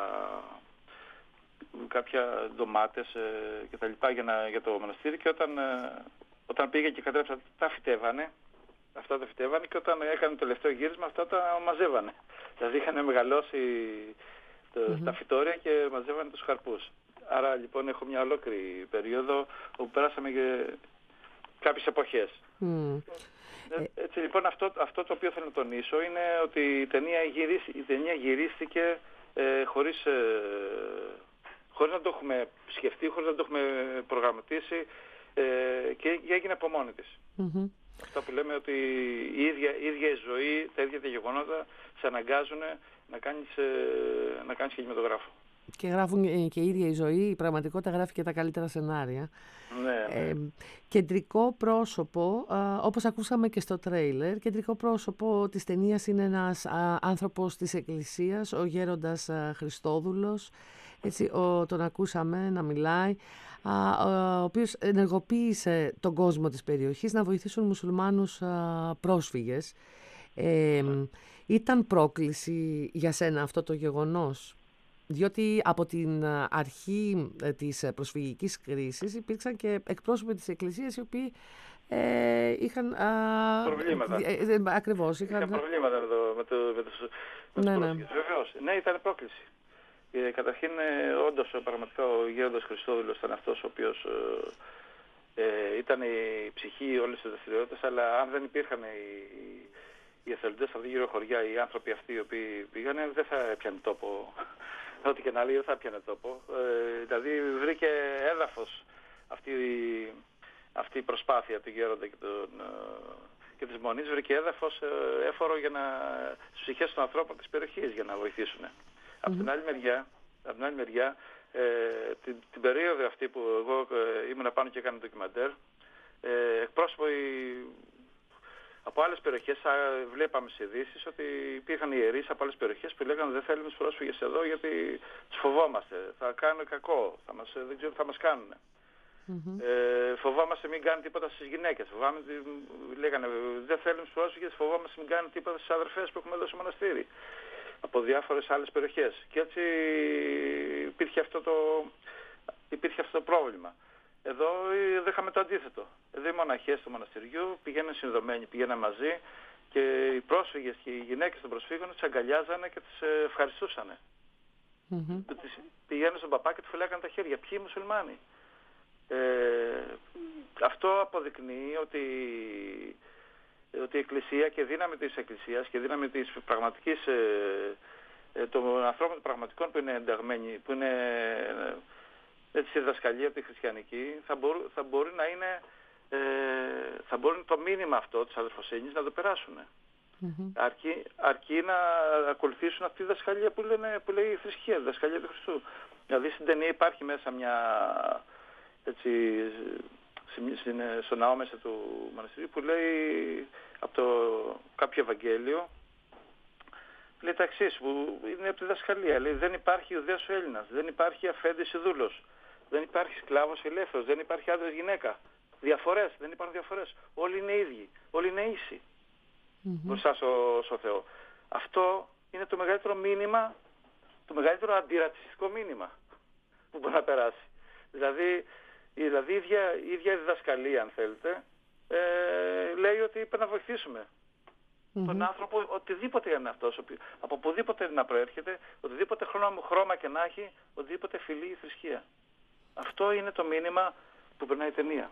κάποια ντομάτες ε, και τα λοιπά για, να, για το μοναστήρι και όταν, ε, όταν πήγα και κατρέψα τα φυτεύανε. Αυτά τα φυτεύανε και όταν έκανε το τελευταίο γύρισμα αυτά τα μαζεύανε. Δηλαδή είχαν μεγαλώσει το, mm-hmm. τα φυτόρια και μαζεύανε τους καρπούς. Άρα λοιπόν έχω μια ολόκληρη περίοδο όπου πέρασαμε και κάποιες εποχές. Mm. Ε, έτσι λοιπόν αυτό, αυτό το οποίο θέλω να τονίσω είναι ότι η ταινία, γυρίσ, η ταινία γυρίστηκε ε, χωρίς, ε, χωρίς να το έχουμε σκεφτεί, χωρίς να το έχουμε προγραμματίσει ε, και έγινε από μόνη της. Mm-hmm. Αυτά που λέμε ότι η ίδια, η ίδια η ζωή, τα ίδια τα γεγονότα σε αναγκάζουν να κάνεις, να κάνεις και κινηματογράφο. Και γράφουν και η ίδια η ζωή, η πραγματικότητα γράφει και τα καλύτερα σενάρια. Ναι, ναι. Ε, κεντρικό πρόσωπο, α, όπως ακούσαμε και στο τρέιλερ, κεντρικό πρόσωπο της ταινίας είναι ένας α, άνθρωπος της Εκκλησίας, ο γέροντας α, Χριστόδουλος. Έτσι, ο, τον ακούσαμε να μιλάει, α, ο οποίος ενεργοποίησε τον κόσμο της περιοχής να βοηθήσουν μουσουλμάνους α, πρόσφυγες. Ε, ήταν πρόκληση για σένα αυτό το γεγονός? Διότι από την αρχή της προσφυγικής κρίσης υπήρξαν και εκπρόσωποι της Εκκλησίας οι οποίοι ε, είχαν... Α, προβλήματα. Ε, ε, ακριβώς. Είχαν, είχαν προβλήματα με, το, με, το, με, τους, με ναι, τους πρόσφυγες. Ναι. Βεβαίως. Ναι, ήταν πρόκληση. Ε, καταρχήν, ε, όντως, πραγματικά ο γέροντας Χριστόδουλος ήταν αυτός ο οποίος ε, ε, ήταν η ψυχή όλες τις δραστηριότητες, αλλά αν δεν υπήρχαν οι, οι εθελοντές από γύρω χωριά, οι άνθρωποι αυτοί οι οποίοι πήγανε, δεν θα έπιανε τόπο. Ό,τι και να λέει, δεν θα έπιανε τόπο. Ε, δηλαδή βρήκε έδαφος αυτή, αυτή η προσπάθεια του γέροντα και, τον, και της Μονής, βρήκε έδαφος ε, έφορο για να, στις ψυχές των ανθρώπων της περιοχής για να βοηθήσουν. Mm-hmm. Από την άλλη μεριά, από την άλλη μεριά ε, την, την περίοδο αυτή που εγώ ε, ήμουν πάνω και έκανα ντοκιμαντέρ, ε, εκπρόσωποι από άλλες περιοχές, βλέπαμε σε ειδήσεις ότι υπήρχαν ιερείς από άλλες περιοχές που λέγανε δεν θέλουμε τους πρόσφυγες εδώ γιατί τους φοβόμαστε, θα κάνουν κακό, θα μας, δεν ξέρω τι θα μας κάνουν. Mm-hmm. Ε, φοβάμαστε μην κάνουν τίποτα στις γυναίκες, φοβάμαι, λέγανε δεν θέλουμε τους πρόσφυγες, φοβάμαστε μην κάνουν τίποτα στις αδερφές που έχουμε εδώ στο μοναστήρι. Από διάφορες άλλες περιοχές. Και έτσι υπήρχε αυτό το, υπήρχε αυτό το πρόβλημα. Εδώ δεν είχαμε το αντίθετο. Εδώ οι μοναχές του μοναστηριού πηγαίνουν συνδεδομένοι, πηγαίνουν μαζί και οι πρόσφυγες και οι γυναίκες των προσφύγων τις αγκαλιάζανε και τις ευχαριστούσαν. Mm-hmm. Πηγαίνουν στον παπά και του φυλάγανε τα χέρια. Ποιοι μουσουλμάνοι. Ε, αυτό αποδεικνύει ότι, ότι η Εκκλησία και δύναμη της Εκκλησίας και δύναμη της πραγματικής ε, ε, των ανθρώπων των πραγματικών που είναι ενταγμένοι, που είναι έτσι στη διδασκαλία τη χριστιανική, θα, μπορού, θα μπορεί να είναι ε, θα μπορούν το μήνυμα αυτό της αδελφοσύνης να το περάσουν. Mm-hmm. Αρκεί, αρκεί να ακολουθήσουν αυτή τη διδασκαλία που, λένε, που λέει η θρησκεία, η διδασκαλία του Χριστού. Δηλαδή στην ταινία υπάρχει μέσα μια έτσι, στο ναό μέσα του μοναστηριού, που λέει από το κάποιο Ευαγγέλιο, λέει τα εξής, που είναι από τη δασκαλία. Λέει, δεν υπάρχει Ιουδαίος ο Έλληνας, δεν υπάρχει αφέντης ή δούλος, δεν υπάρχει σκλάβος ελεύθερος, δεν υπάρχει άντρας γυναίκα. Διαφορές, δεν υπάρχουν διαφορές. Όλοι είναι ίδιοι, όλοι είναι ίσοι mm-hmm. μπροστά στο, στο Θεό. Αυτό είναι το μεγαλύτερο μήνυμα, το μεγαλύτερο αντιρατσιστικό μήνυμα που μπορεί να περάσει. Δηλαδή, δηλαδή η ίδια, η ίδια διδασκαλία, αν θέλετε, ε, λέει ότι πρέπει να βοηθήσουμε mm-hmm. τον άνθρωπο, οτιδήποτε είναι αυτός, από οπουδήποτε να προέρχεται, οτιδήποτε χρώμα, χρώμα και να έχει, οτιδήποτε φυλή ή θρησκεία. Αυτό είναι το μήνυμα που περνάει η ταινία.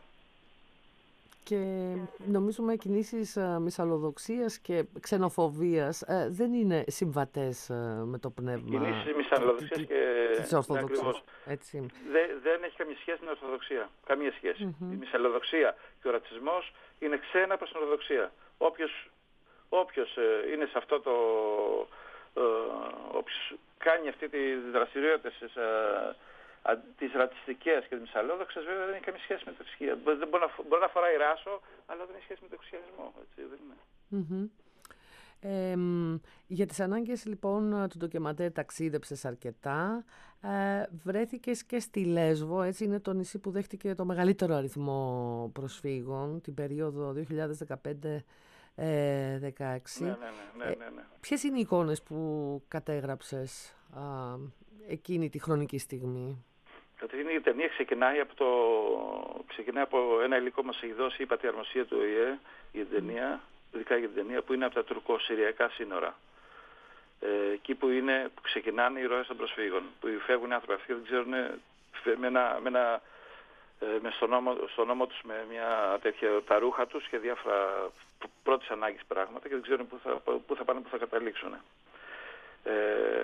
Και νομίζουμε κινήσεις μυσαλλοδοξίας και ξενοφοβίας ε, δεν είναι συμβατές ε, με το πνεύμα. Κινήσεις μυσαλλοδοξίας και της Ορθοδοξίας. Έτσι. Δε, δεν έχει καμία σχέση με την Ορθοδοξία. Καμία σχέση. Mm-hmm. Η μυσαλλοδοξία και ο ρατσισμός είναι ξένα προς την Ορθοδοξία. Όποιος, όποιος ε, είναι σε αυτό το... Ε, όποιος κάνει αυτή τη δραστηριότητα ε, τις ρατσιστικές και τις μυσαλλόδοξες, βέβαια δεν έχει καμία σχέση με τη θρησκεία. Δεν μπορεί να, μπορεί να φοράει ράσο, αλλά δεν έχει σχέση με τον χριστιανισμό. Έτσι, δεν είναι. Mm-hmm. Ε, για τις ανάγκες λοιπόν του ντοκιμαντέρ ταξίδεψες αρκετά. Ε, βρέθηκες και στη Λέσβο, έτσι είναι το νησί που δέχτηκε το μεγαλύτερο αριθμό προσφύγων την περίοδο δύο χιλιάδες δεκαπέντε δεκαέξι. Ναι, ναι, ναι, ναι, ναι. Ε, ποιες είναι οι εικόνες που κατέγραψες α, εκείνη τη χρονική στιγμή? Καταρχήν η ταινία ξεκινάει από, το... ξεκινάει από ένα υλικό μας έχει δώσει η πατιαρμοσία του Ο Η Ε για την ταινία, ειδικά για την ταινία, που είναι από τα τουρκο-συριακά σύνορα. Ε, εκεί που, είναι, που ξεκινάνε οι ροές των προσφύγων, που φεύγουν οι άνθρωποι αυτοί και δεν ξέρουν με, ένα, με, ένα, με στο, νόμο, στο νόμο τους με μια τέτοια τα ρούχα τους και διάφορα πρώτης ανάγκης πράγματα και δεν ξέρουν πού θα, πού θα πάνε, πού θα καταλήξουν. Ε,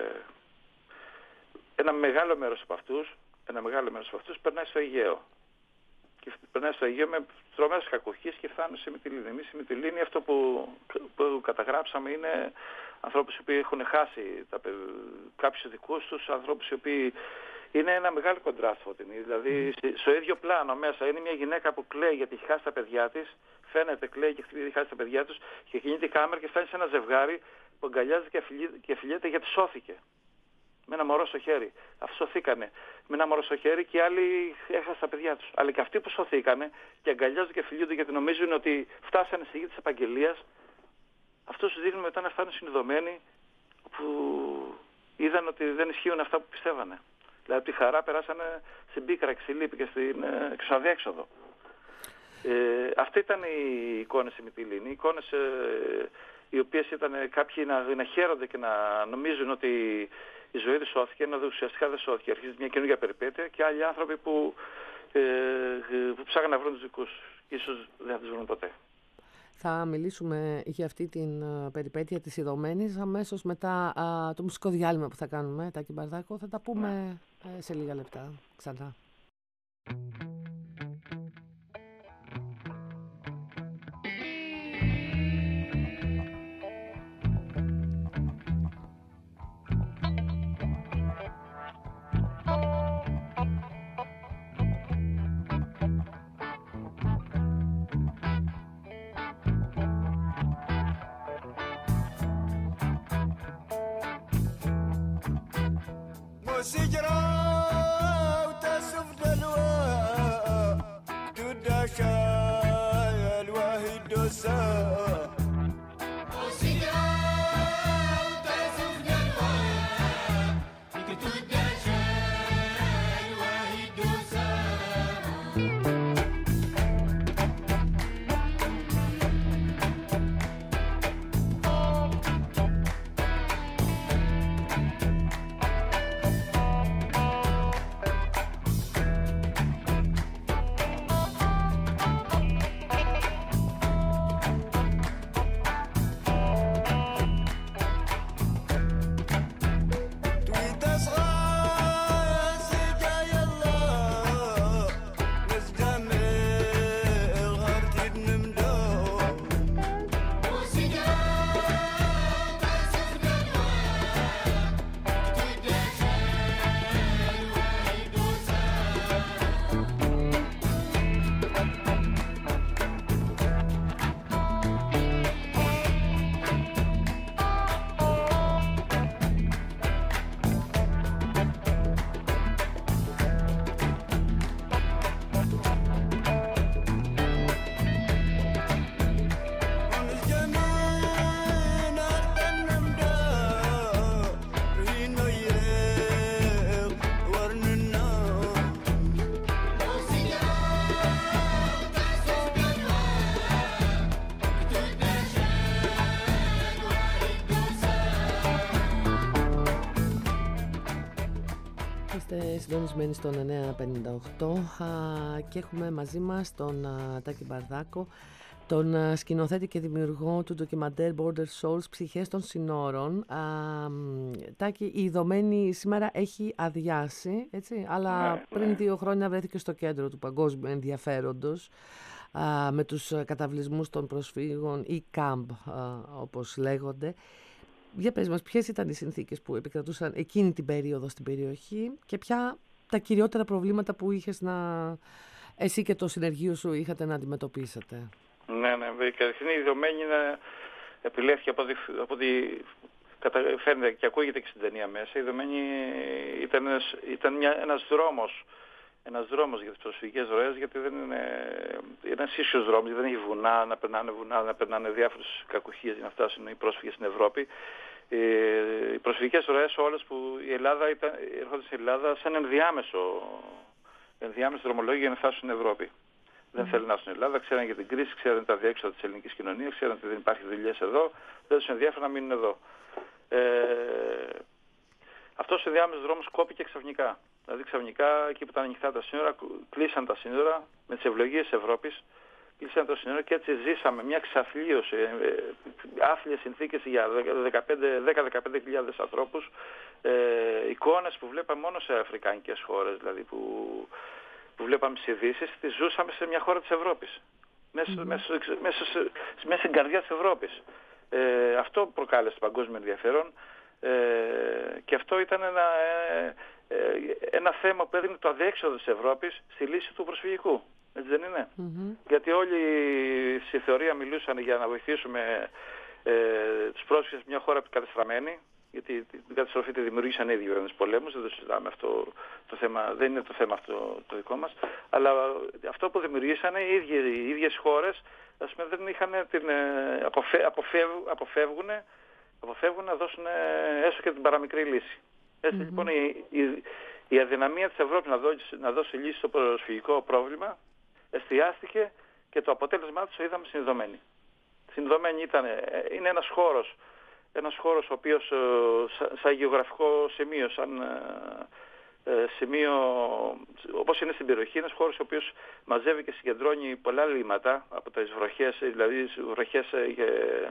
ένα μεγάλο μέρος από αυτούς Ένα μεγάλο μέρος από αυτούς περνάει στο Αιγαίο. Και περνάει στο Αιγαίο με τρομερές κακουχίες και φτάνουν σε Μυτιλήνη. Εμείς στη Μυτιλήνη αυτό που, που καταγράψαμε είναι ανθρώπους που έχουν χάσει τα, κάποιους δικούς τους, ανθρώπους οι οποίοι είναι ένα μεγάλο κοντράστ. Δηλαδή στο ίδιο πλάνο μέσα είναι μια γυναίκα που κλαίει γιατί έχει χάσει τα παιδιά της, φαίνεται κλαίει και έχει χάσει τα παιδιά τους και κινείται η κάμερα και φτάνει σε ένα ζευγάρι που αγκαλιάζεται και φιλιέται γιατί σώθηκε. Με ένα μωρό στο χέρι. Αυτοί σωθήκανε με ένα μωρό στο χέρι και οι άλλοι έχασαν τα παιδιά τους. Αλλά και αυτοί που σωθήκανε και αγκαλιάζονται και φιλιούνται γιατί νομίζουν ότι φτάσανε στη γη της επαγγελίας, αυτούς τους δείχνουν μετά να φτάνουν συνειδωμένοι που είδαν ότι δεν ισχύουν αυτά που πιστεύανε. Δηλαδή από τη χαρά περάσανε στην πίκρα και στη λύπη και στην ε, εξαδιέξοδο. Ε, αυτή ήταν οι εικόνες στη Μυτιλήνη. Οι εικόνες ε, οι οποίες ήταν κάποιοι να, να χαίρονται και να νομίζουν ότι η ζωή δεν σώθηκε, ενώ ουσιαστικά δεν σώθηκε. Αρχίζει μια καινούργια περιπέτεια και άλλοι άνθρωποι που, ε, που ψάχνουν να βρουν τους δικούς και ίσως δεν θα τους βρουν ποτέ. Θα μιλήσουμε για αυτή την uh, περιπέτεια της ειδωμένης αμέσως μετά uh, το μουσικό διάλειμμα που θα κάνουμε, Τάκη Μπαρδάκο. Θα τα πούμε uh, σε λίγα λεπτά ξανά. Είστε συντονισμένοι στον εννιά πενήντα οκτώ και έχουμε μαζί μας τον α, Τάκη Μπαρδάκο, τον α, σκηνοθέτη και δημιουργό του ντοκιμαντέρ Border Souls, Ψυχές των Συνόρων. Α, Τάκη, η Ιδωμένη σήμερα έχει αδειάσει, έτσι, αλλά ναι, πριν ναι. δύο χρόνια βρέθηκε στο κέντρο του παγκόσμιου ενδιαφέροντος α, με τους καταβλισμούς των προσφύγων ή κάμπ, όπως λέγονται. Για πες μας, ποιες ήταν οι συνθήκες που επικρατούσαν εκείνη την περίοδο στην περιοχή και ποια τα κυριότερα προβλήματα που είχες να... εσύ και το συνεργείο σου είχατε να αντιμετωπίσετε. Ναι, ναι. Καταρχήν η Ιδωμένη επιλέχθηκε από ό,τι, από ό,τι φαίνεται και ακούγεται και στην ταινία μέσα. Η Ιδωμένη ήταν, ήταν μια, ένας δρόμος ένας δρόμος για τις προσφυγικές ροές, γιατί δεν είναι ένας ίσιος δρόμος, δεν έχει βουνά, να περνάνε βουνά, να περνάνε διάφορες κακουχίες για να φτάσουν οι πρόσφυγες στην Ευρώπη. Ε, οι προσφυγικές ροές όλες που η Ελλάδα ήταν, έρχονται στην Ελλάδα σαν ενδιάμεσο, ενδιάμεσο δρομολόγιο για να φτάσουν στην Ευρώπη. Mm. Δεν θέλουν να έρθουν στην Ελλάδα, ξέραν για την κρίση, ξέραν τα διέξοδα της ελληνικής κοινωνίας, ξέραν ότι δεν υπάρχει δουλειές εδώ, δεν τους ενδιαφέρει να μείνουν εδώ. Ε, αυτός ο ενδιάμεσος δρόμος κόπηκε ξαφνικά. Δηλαδή ξαφνικά εκεί που ήταν ανοιχτά τα σύνορα, κλείσαν τα σύνορα με τις ευλογίες της Ευρώπης, κλείσαν τα σύνορα και έτσι ζήσαμε μια ξαφλίωση, άθλιες συνθήκες για δέκα με δεκαπέντε χιλιάδες ανθρώπους, ε, εικόνες που βλέπαμε μόνο σε αφρικανικές χώρες, δηλαδή που, που βλέπαμε στις ειδήσεις, τις ζούσαμε σε μια χώρα της Ευρώπης, μέσα, mm-hmm. μέσα, μέσα, μέσα στην καρδιά της Ευρώπης. Ε, αυτό προκάλεσε παγκόσμιο ενδιαφέρον. Ε, και αυτό ήταν ένα, ε, ε, ένα θέμα που έδινε το αδιέξοδο της Ευρώπης στη λύση του προσφυγικού. Έτσι δεν είναι? Mm-hmm. Γιατί όλοι στη θεωρία μιλούσαν για να βοηθήσουμε ε, τους πρόσφυγες σε μια χώρα κατεστραμμένη, γιατί την καταστροφή τη δημιουργήσαν οι ίδιοι οι πολέμους, δεν το συζητάμε αυτό το θέμα, δεν είναι το θέμα αυτό το δικό μας, αλλά αυτό που δημιουργήσαν οι, ίδιοι, οι ίδιες χώρες, ας πούμε, δεν είχαν την, ε, αποφε, αποφεύγουν, αποφεύγουν αποφεύγουν να δώσουν έστω και την παραμικρή λύση. Έτσι mm-hmm. λοιπόν η, η, η αδυναμία της Ευρώπης να δώσει, να δώσει λύση στο προσφυγικό πρόβλημα εστιάστηκε και το αποτέλεσμά του το είδαμε στην Ιδωμένη. Στην Ιδωμένη ήταν, είναι ένας χώρος, ένας χώρος ο οποίος σαν σα γεωγραφικό σημείο, σαν ε, σημείο όπως είναι στην περιοχή, ένας χώρος ο οποίος μαζεύει και συγκεντρώνει πολλά λίμματα από τις βροχές, δηλαδή τις βροχές ε,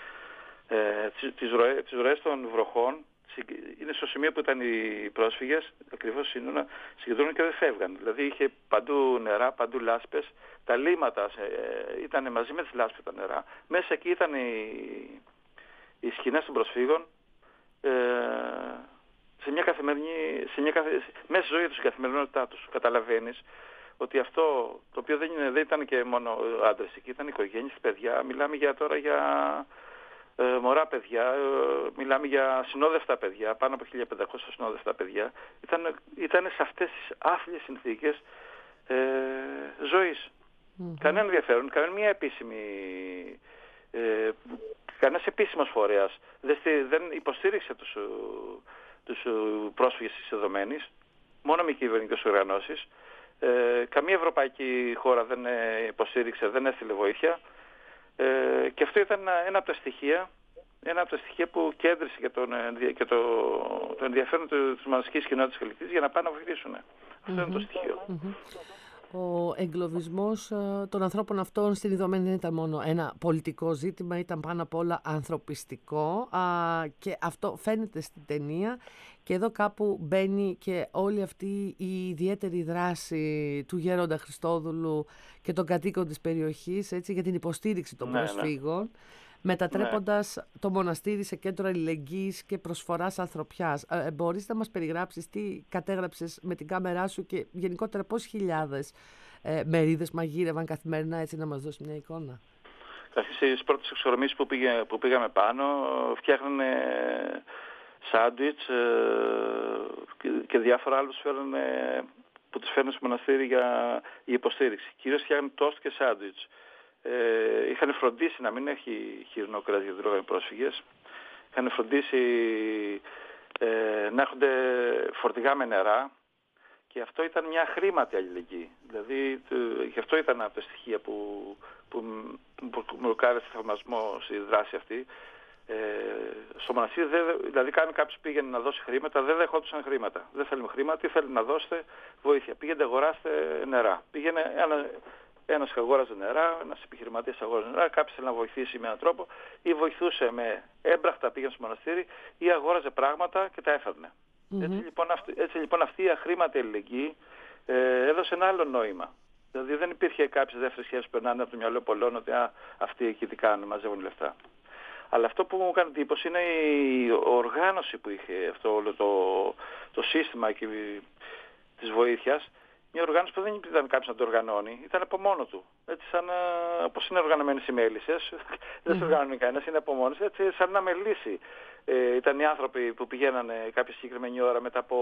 Ε, τις, ροέ, τις ροές των βροχών. Είναι στο σημείο που ήταν οι πρόσφυγες, ακριβώς σύνορα, συγκεντρώνουν και δεν φεύγαν. Δηλαδή είχε παντού νερά, παντού λάσπες, τα λίμματα ε, ήταν μαζί με τις λάσπες τα νερά. Μέσα εκεί ήταν οι, οι σκηνές των προσφύγων ε, σε μια καθημερινή, σε μια καθε, μέσα στη ζωή τους, στην καθημερινότητά τους. Καταλαβαίνεις ότι αυτό το οποίο δεν, είναι, δεν ήταν και μόνο άντρες εκεί, ήταν οικογένειες, παιδιά. Μιλάμε για τώρα για Ε, μωρά παιδιά, ε, μιλάμε για συνόδευτα παιδιά, πάνω από χίλια πεντακόσια συνόδευτα παιδιά. Ήταν, ήταν σε αυτές τις άθλιες συνθήκες ε, ζωής. Mm-hmm. Κανένα ενδιαφέρον, κανένα μια επίσημη, ε, κανένας επίσημος φορέας δεν, δεν υποστήριξε τους, τους πρόσφυγες της Ιδωμένης, μόνο μη κυβερνητικές οργανώσεις. Ε, καμία ευρωπαϊκή χώρα δεν υποστήριξε, δεν έστειλε βοήθεια. Ε, και αυτό ήταν ένα από τα στοιχεία, ένα από τα στοιχεία που κέντρισε και, τον, και το, το ενδιαφέρον της μοναστικής κοινότητας Χαλκιδικής για να πάνε να βοηθήσουν. Αυτό mm-hmm. είναι το στοιχείο. Mm-hmm. Ο εγκλωβισμός των ανθρώπων αυτών στην Ιδωμένη δεν ήταν μόνο ένα πολιτικό ζήτημα, ήταν πάνω απ' όλα ανθρωπιστικό α, και αυτό φαίνεται στην ταινία και εδώ κάπου μπαίνει και όλη αυτή η ιδιαίτερη δράση του Γέροντα Χριστόδουλου και των κατοίκων της περιοχής, έτσι, για την υποστήριξη των ναι, προσφύγων. Ναι. Μετατρέποντας ναι. το μοναστήρι σε κέντρο αλληλεγγύης και προσφοράς ανθρωπιάς. Ε, μπορείς να μας περιγράψεις τι κατέγραψες με την κάμερά σου και γενικότερα πόσες χιλιάδες ε, μερίδες μαγείρευαν καθημερινά, έτσι να μας δώσει μια εικόνα? Στις πρώτες εξορμήσεις που, πήγα, που πήγαμε πάνω φτιάχνανε σάντουιτς ε, και, και διάφορα άλλα που τους φέρνουν στο μοναστήρι για η υποστήριξη. Κυρίως φτιάχνανε τόστ και σάντουιτς. Ε, είχαν φροντίσει να μην έχει χοιρινό κρέας για τρώγανε πρόσφυγες. Είχαν φροντίσει ε, να έχονται φορτηγά με νερά και αυτό ήταν μια χρήματη αλληλεγγύη. Δηλαδή το, και αυτό ήταν από τα στοιχεία που, που, που μου κάλεσε θαυμασμό στη δράση αυτή. Ε, στο μοναστήρι, δηλαδή κάποιος πήγαινε να δώσει χρήματα, δεν δεχόντουσαν χρήματα. Δεν θέλουμε χρήματα, τι θέλετε να δώσετε, βοήθεια. Πήγαινε αγοράστε νερά. Πήγαινε ένα, ένας αγόραζε νερά, ένας επιχειρηματίας αγόραζε νερά, κάποιος θέλει να βοηθήσει με έναν τρόπο ή βοηθούσε με έμπραχτα, πήγαινε στο μοναστήρι ή αγόραζε πράγματα και τα έφερνε. Mm-hmm. Έτσι, λοιπόν, αυτή, έτσι λοιπόν αυτή η αχρήματη αλληλεγγύη ε, έδωσε ένα άλλο νόημα. Δηλαδή δεν υπήρχε κάποιες δεύτερες σχέσεις που περνάνε από το μυαλό πολλών ότι α, αυτοί εκεί τι κάνουν, μαζεύουν λεφτά. Αλλά αυτό που μου έκανε εντύπωση είναι η οργάνωση που είχε αυτό όλο το, το σύστημα και, της βοήθειας. Μια οργάνωση που δεν ήταν κάποιος να το οργανώνει, ήταν από μόνο του. Έτσι σαν όπως είναι οργανωμένες οι μέλισσες, mm-hmm. δεν σε οργανώνει κανένας, είναι από μόνος, έτσι σαν να μελήσει. Ε, ήταν οι άνθρωποι που πηγαίνανε κάποια συγκεκριμένη ώρα μετά από...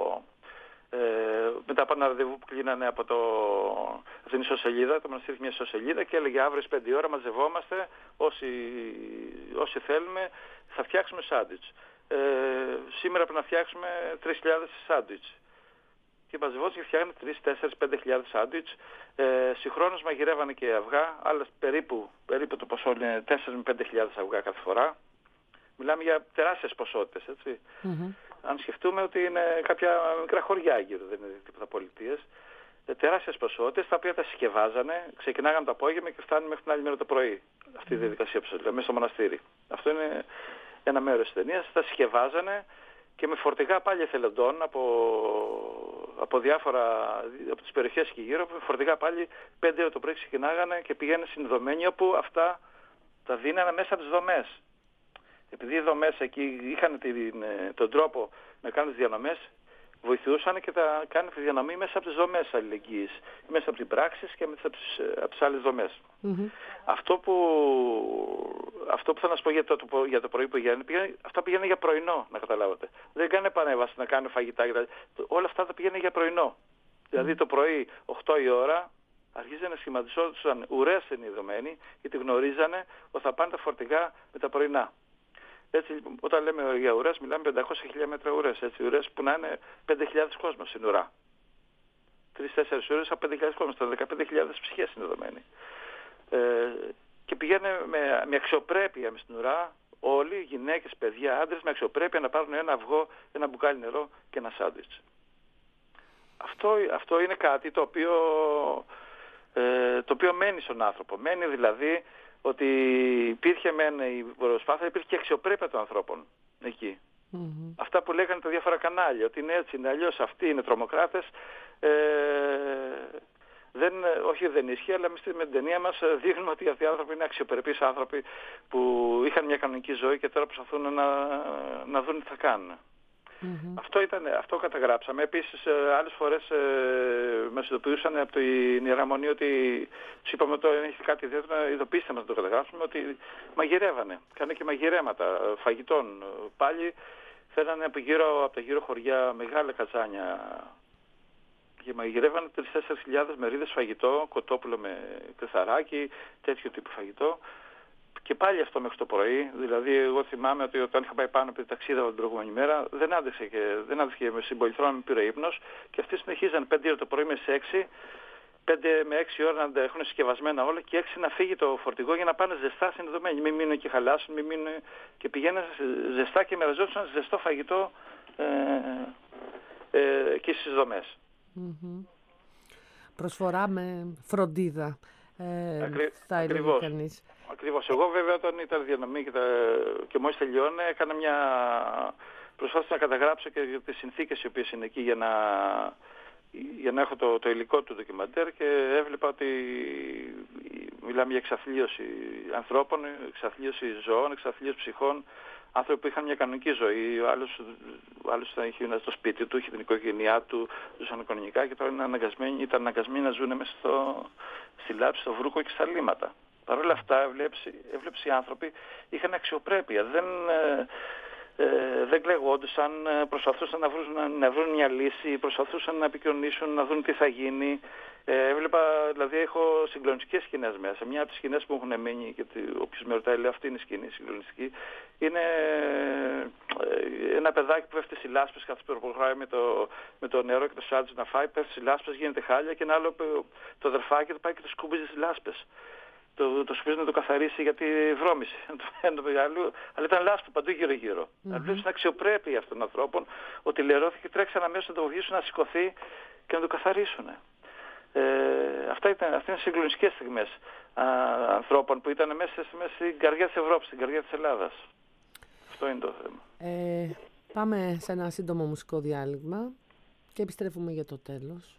Ε, μετά από ένα ραντεβού που κλείνανε από, το, από την ισοσελίδα, το μοναστήρι μια ισοσελίδα και έλεγε αύριο στις πέντε ώρα μαζευόμαστε, όσοι, όσοι θέλουμε θα φτιάξουμε σάντουιτς. Ε, σήμερα πρέπει να φτιάξουμε τρεις χιλιάδες σάντουιτς. Και μαζευόταν και φτιάχνανε τρεις, τέσσερις, πέντε χιλιάδες σάντουιτς. Ε, συγχρόνως μαγειρεύανε και αυγά, άλλες περίπου, περίπου το ποσό είναι τέσσερις με πέντε χιλιάδες αυγά κάθε φορά. Μιλάμε για τεράστιες ποσότητες, έτσι. Mm-hmm. Αν σκεφτούμε ότι είναι κάποια μικρά χωριά γύρω, δεν είναι τίποτα πολιτείες. Ε, τεράστιες ποσότητες, τα οποία τα συσκευάζανε, ξεκινάγανε το απόγευμα και φτάνουν μέχρι την άλλη μέρα το πρωί. Αυτή η διαδικασία που σας λέω, μέσα στο μοναστήρι. Αυτό είναι ένα μέρος της ταινίας. Τα συσκευάζανε και με φορτηγά πάλι εθελοντών από, από διάφορα, από τις περιοχές εκεί γύρω, με φορτηγά πάλι πέντε ώρα το πρωί ξεκινάγανε και πηγαίνανε συνδεδομένοι όπου αυτά τα δίνανε μέσα από τις δομές. Επειδή οι δομές εκεί είχαν την, τον τρόπο να κάνουν τις διανομές, βοηθούσαν και τα κάνουν τη διανομή μέσα από τις δομές αλληλεγγύης, μέσα από τις πράξεις και μέσα από τις, από τις άλλες δομές. Mm-hmm. Αυτό, που, αυτό που θα σας πω για το, το, για το πρωί που πηγαίνει, πηγαίνει, αυτά πηγαίνουν για πρωινό, να καταλάβετε. Δεν κάνουν επανέβαση να κάνουν φαγητά, όλα αυτά τα πηγαίνουν για πρωινό. Mm-hmm. Δηλαδή το πρωί, οκτώ η ώρα, αρχίζανε να σχηματιζόντουσαν ουρές ενειδωμένοι, γιατί γνωρίζανε ότι θα πάνε τα φορτηγά με τα πρωινά. Έτσι, όταν λέμε για ουρές, μιλάμε πεντακόσια χιλιόμετρα ουρές, έτσι, ουρές που να είναι πέντε χιλιάδες κόσμος στην ουρά. τρεις τέσσερις ουρές από πέντε χιλιάδες κόσμος, τα δεκαπέντε χιλιάδες ψυχές συνδεδομένοι. Ε, και πηγαίνουν με, με αξιοπρέπεια μες στην ουρά, όλοι, γυναίκες, παιδιά, άντρες, με αξιοπρέπεια να πάρουν ένα αυγό, ένα μπουκάλι νερό και ένα σάντουιτς. Αυτό, αυτό είναι κάτι το οποίο, ε, το οποίο μένει στον άνθρωπο. Μένει δηλαδή ότι υπήρχε μεν η προσπάθεια, υπήρχε και αξιοπρέπεια των ανθρώπων εκεί. Mm-hmm. Αυτά που λέγανε τα διάφορα κανάλια, ότι είναι έτσι, είναι αλλιώς, αυτοί είναι τρομοκράτες, ε, δεν, όχι δεν ισχύει, αλλά εμείς με την ταινία μας δείχνουμε ότι αυτοί οι άνθρωποι είναι αξιοπρεπείς άνθρωποι που είχαν μια κανονική ζωή και τώρα προσπαθούν να, να δουν τι θα κάνουν. Mm-hmm. Αυτό, ήταν, αυτό καταγράψαμε. Επίσης άλλες φορές ε, μας ειδοποιούσαν από την Ιεραμονή ότι τους είπαμε ότι έχει κάτι ιδιαίτερο, ειδοποιήστε μας να το καταγράψουμε, ότι μαγειρεύανε. Κάνε και μαγειρέματα φαγητών. Πάλι θέλανε από, γύρω, από τα γύρω χωριά μεγάλα καζάνια και μαγειρεύανε τρεις με τέσσερις χιλιάδες μερίδες φαγητό, κοτόπουλο με κρυθαράκι, τέτοιο τύπου φαγητό. Και πάλι αυτό μέχρι το πρωί, δηλαδή εγώ θυμάμαι ότι όταν είχα πάει πάνω από τη ταξίδα την προηγούμενη μέρα, δεν άντεξε και δεν άντεξε με συμπολιτρόνα, με πήρε ύπνος και αυτοί συνεχίζαν πέντε ώρα το πρωί με έξι, πέντε με έξι ώρα να τα έχουν συσκευασμένα όλα και έξι να φύγει το φορτηγό για να πάνε ζεστά συνδεδομένοι, μην μείνουν και χαλάσουν, μην μείνουν και πηγαίνουν ζεστά και μοιραζόντουσαν ζεστό φαγητό ε, ε, εκεί στις δομές. Mm-hmm. Προσφορά με φροντίδα, ε, Ακρι... θα έλεγε κανείς. Ακριβώς. Εγώ βέβαια όταν ήταν διανομή και, τα... και μόλις τελειώνε έκανα μια προσπάθεια να καταγράψω και τις συνθήκες οι οποίες είναι εκεί για να, για να έχω το, το υλικό του ντοκιμαντέρ και έβλεπα ότι μιλάμε για εξαθλίωση ανθρώπων, εξαθλίωση ζώων, εξαθλίωση ψυχών, άνθρωποι που είχαν μια κανονική ζωή, ο άλλος, ο άλλος ήταν, είχε στο σπίτι του, είχε την οικογένειά του, ζούσαν κανονικά και τώρα είναι αναγκασμένοι, ήταν αναγκασμένοι να ζουν μέσα στο, στη λάψη, στο βρούκο και στα λίμματα. Παρ' όλα αυτά έβλεψε οι άνθρωποι είχαν αξιοπρέπεια, δεν, ε, ε, δεν κλαιγόντουσαν, προσπαθούσαν να βρουν, να βρουν μια λύση, προσπαθούσαν να επικοινωνήσουν, να δουν τι θα γίνει. Ε, έβλεπα, δηλαδή έχω συγκλονιστικές σκηνές μέσα. Μια από τις σκηνές που έχουν μείνει και όποιος με ρωτάει λέει αυτή είναι η σκηνή συγκλονιστική, είναι ε, ένα παιδάκι που πέφτει στις λάσπες καθώς προχωράει με το, με το νερό και το σάντζ να φάει, πέφτει στις λάσπες, γίνεται χάλια και ένα άλλο το αδερφάκι του πάει και το σκούμπιζε στις λάσπες. το, το σκουπίδι να το καθαρίσει για τη βρώμηση αλλά ήταν λάσπη παντού γύρω γύρω. Mm-hmm. Αλλά βλέπεις την αξιοπρέπεια αυτών των ανθρώπων ότι λερώθηκε, τρέξαν αμέσως να το βοηθήσουν να σηκωθεί και να το καθαρίσουν. Ε, αυτά ήταν, αυτές είναι συγκλονιστικές στιγμές α, ανθρώπων που ήταν μέσα, μέσα στην καρδιά της Ευρώπης, στην καρδιά της Ελλάδας. Αυτό είναι το θέμα. Ε, πάμε σε ένα σύντομο μουσικό διάλειμμα και επιστρέφουμε για το τέλος.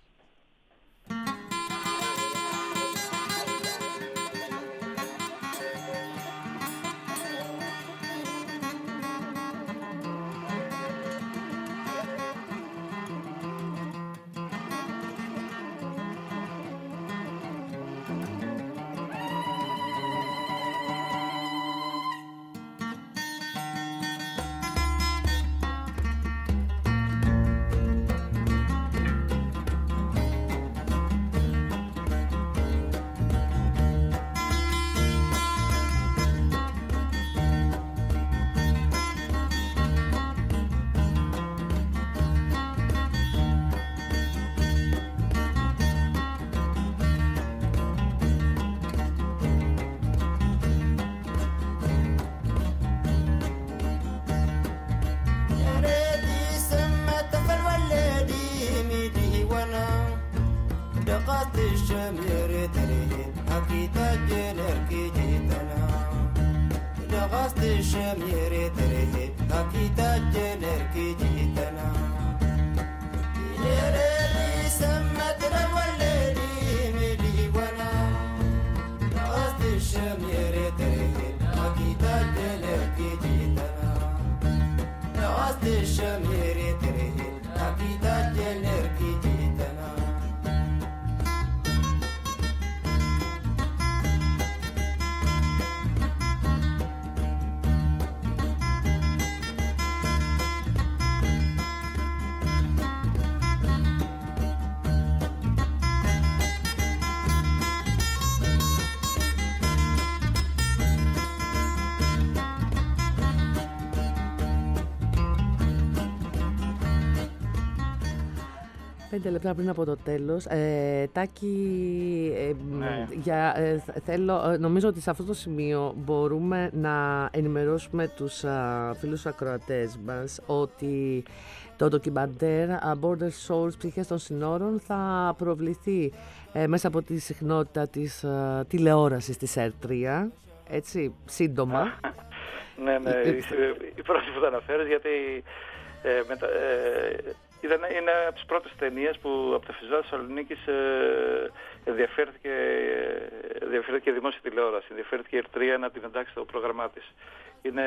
Πέντε λεπτά πριν από το τέλος. Ε, Τάκη, ε, ναι. για, ε, θέλω, νομίζω ότι σε αυτό το σημείο μπορούμε να ενημερώσουμε τους α, φίλους ακροατές μας ότι το ντοκιμαντέρ Border Souls, ψυχές των συνόρων, θα προβληθεί ε, μέσα από τη συχνότητα της α, τηλεόρασης της Ερ τρία, έτσι, σύντομα. Ναι, ναι, η πρώτη που θα αναφέρεις, γιατί ε, μετα, ε, Ήταν, είναι από τις πρώτες ταινίες που από τα φεστιβάλ της Θεσσαλονίκης ε, ενδιαφέρθηκε, ενδιαφέρθηκε η δημόσια τηλεόραση, ενδιαφέρθηκε η Ερ τρία να την εντάξει στο πρόγραμμά της. Είναι,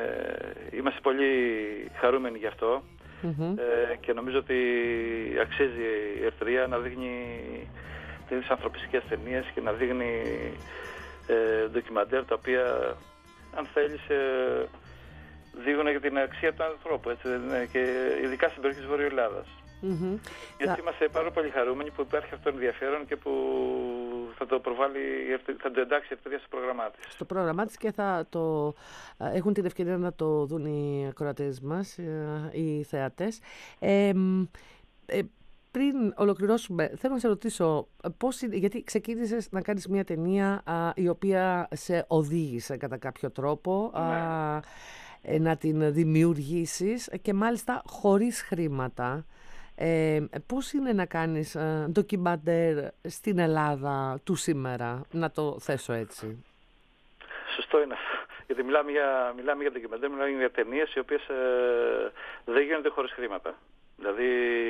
είμαστε πολύ χαρούμενοι γι' αυτό mm-hmm. ε, και νομίζω ότι αξίζει η Ερ τρία να δείχνει τις ανθρωπιστικές ταινίες και να δείχνει ε, ντοκιμαντέρ τα οποία, αν θέλεις, ε, δείχνουν για την αξία του ανθρώπου, έτσι, και ειδικά στην περιοχή της Βορείου Ελλάδας. Mm-hmm. Γιατί είμαστε πάρα πολύ χαρούμενοι που υπάρχει αυτό το ενδιαφέρον και που θα το προβάλλει, θα το εντάξει η Ερ τρία στο πρόγραμμά της. Στο πρόγραμμά της και θα το έχουν την ευκαιρία να το δουν οι ακροατές μας, οι θεατές. Ε, ε, Πριν ολοκληρώσουμε, θέλω να σε ρωτήσω, πώς, γιατί ξεκίνησες να κάνεις μια ταινία α, η οποία σε οδήγησε κατά κάποιο τρόπο, ναι. α, να την δημιουργήσεις και μάλιστα χωρίς χρήματα. Ε, πώς είναι να κάνεις ε, ντοκιμαντέρ στην Ελλάδα του σήμερα, να το θέσω έτσι? Σωστό είναι αυτό. Γιατί μιλάμε για, μιλάμε για ντοκιμαντέρ, μιλάμε για ταινίες οι οποίες ε, δεν γίνονται χωρίς χρήματα. Δηλαδή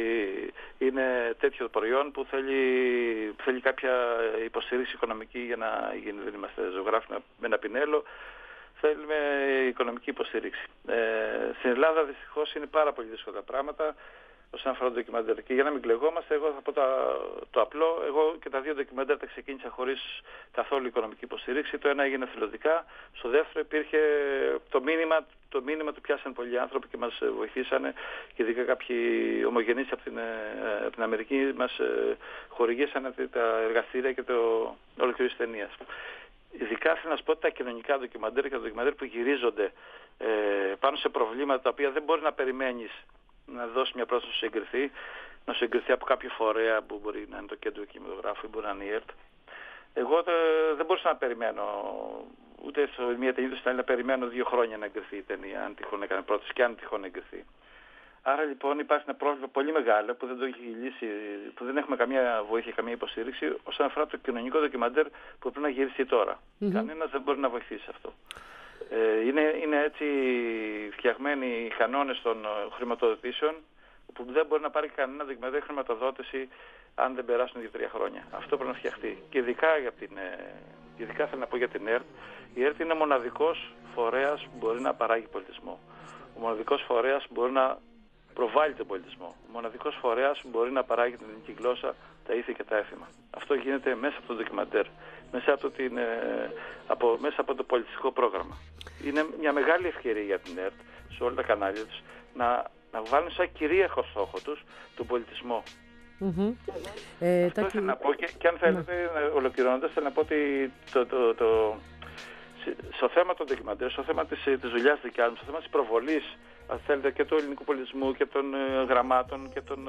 είναι τέτοιο προϊόν που θέλει, που θέλει κάποια υποστήριξη οικονομική για να γίνει. Δεν είμαστε ζωγράφοι με ένα πινέλο. Θέλουμε οικονομική υποστήριξη. Ε, στην Ελλάδα δυστυχώς είναι πάρα πολύ δύσκολα τα πράγματα όσον αφορά το ντοκιμαντέρ. Και για να μην κλεγόμαστε, εγώ θα πω τα, το απλό. Εγώ και τα δύο ντοκιμαντέρ τα ξεκίνησα χωρίς καθόλου οικονομική υποστήριξη. Το ένα έγινε θελοντικά. Στο δεύτερο υπήρχε το μήνυμα, το μήνυμα του πιάσαν πολλοί άνθρωποι και μας βοηθήσανε. Και ειδικά κάποιοι ομογενείς από την, από την Αμερική μας χορηγήσανε τα εργαστήρια και το ολοκλήρωση ταινίας. Ειδικά θέλω να σου πω ότι τα κοινωνικά ντοκιμαντέρ και τα ντοκιμαντέρ που γυρίζονται ε, πάνω σε προβλήματα τα οποία δεν μπορεί να περιμένεις να δώσει μια πρόταση να σου εγκριθεί, να σου εγκριθεί από κάποιο φορέα που μπορεί να είναι το κέντρο κινηματογράφου ή μπορεί να είναι η ΕΡΤ. Εγώ δεν μπορούσα να περιμένω ούτε στο μία ταινία του Σταλίνη να περιμένω δύο χρόνια να εγκριθεί η ταινία, αν τυχόν έκανε πρόταση και αν τυχόν εγκριθεί. Άρα λοιπόν υπάρχει ένα πρόβλημα πολύ μεγάλο που δεν το έχει λύσει, που δεν έχουμε καμία βοήθεια, καμία υποστήριξη όσον αφορά το κοινωνικό ντοκιμαντέρ που πρέπει να γυριστεί τώρα. Mm-hmm. Κανένας δεν μπορεί να βοηθήσει αυτό. Ε, είναι, είναι έτσι φτιαγμένοι οι κανόνες των χρηματοδοτήσεων που δεν μπορεί να πάρει κανένα ντοκιμαντέρ χρηματοδότηση αν δεν περάσουν δύο-τρία χρόνια. Αυτό πρέπει να φτιαχτεί. Και ειδικά, για την, ειδικά θέλω να πω για την ΕΡΤ. Η ΕΡΤ είναι ο μοναδικός φορέας που μπορεί να παράγει πολιτισμό. Ο μοναδικός φορέας που μπορεί να προβάλλει τον πολιτισμό. Ο μοναδικός φορέας που μπορεί να παράγει την ελληνική γλώσσα, τα ήθη και τα έθιμα. Αυτό γίνεται μέσα από το ντοκιμαντέρ, μέσα από, την, από, μέσα από το πολιτιστικό πρόγραμμα. Είναι μια μεγάλη ευκαιρία για την ΕΡΤ, σε όλα τα κανάλια τους, να, να βάλουν σαν κυρίαρχο στόχο τους τον πολιτισμό. Mm-hmm. Ε, Αυτό θέλω να πω και, και αν θέλετε, mm. ολοκληρώνοντας, θέλω να πω ότι το, το, το, το, στο θέμα των ντοκιμαντέρ, στο θέμα της, της δουλειάς δικιάς μου, στο θέμα της προβολής, αν θέλετε, και του ελληνικού πολιτισμού και των ε, γραμμάτων και των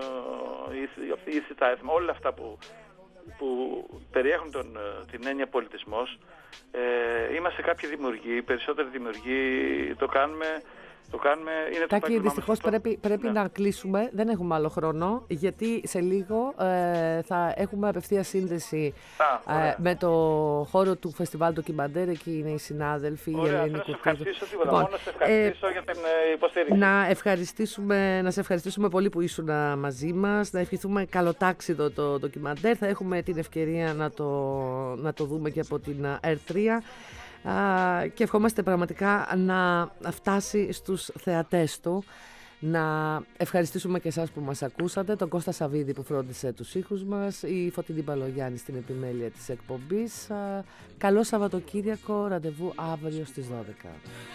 ε, ήθη τα έθιμα, όλα αυτά που, που περιέχουν τον, την έννοια πολιτισμός, ε, είμαστε κάποιοι δημιουργοί, περισσότεροι δημιουργοί, το κάνουμε. Το κάνουμε, είναι Τάκη, δυστυχώς πρέπει, πρέπει ναι. να κλείσουμε, δεν έχουμε άλλο χρόνο, γιατί σε λίγο ε, θα έχουμε απευθεία σύνδεση Α, ε, με το χώρο του Φεστιβάλ Ντοκιμαντέρ, εκεί είναι οι συνάδελφοι. Ωραία, η Ελένη Κουρτίδου. Να σε ευχαριστήσω τίποτα, λοιπόν, μόνο να σε ευχαριστήσω ε, για την υποστήριξη. Να, ευχαριστήσουμε, να σε ευχαριστήσουμε πολύ που ήσουν μαζί μας, να ευχηθούμε καλοτάξιδο το ντοκιμαντέρ, θα έχουμε την ευκαιρία να το, να το δούμε και από την ερ τρία. Uh, και ευχόμαστε πραγματικά να φτάσει στους θεατές του. Να ευχαριστήσουμε και εσάς που μας ακούσατε, τον Κώστα Σαββίδη που φρόντισε τους ήχους μας, η Φωτεινή Παλογιάννη στην επιμέλεια της εκπομπής. Uh, καλό Σαββατοκύριακο, ραντεβού αύριο στις δώδεκα.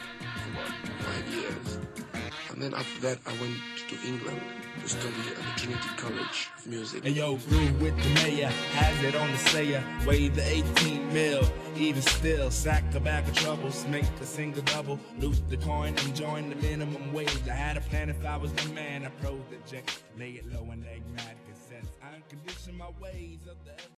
And then after that I went to England to study at the Trinity College of Music. And yo, through with the mayor, has it on the slayer, weigh the eighteen mil, even still, sack a bag of troubles, make a single double, loose the coin and join the minimum wage. I had a plan if I was the man, I project, lay it low and egg mad cassettes, I uncondition my ways of the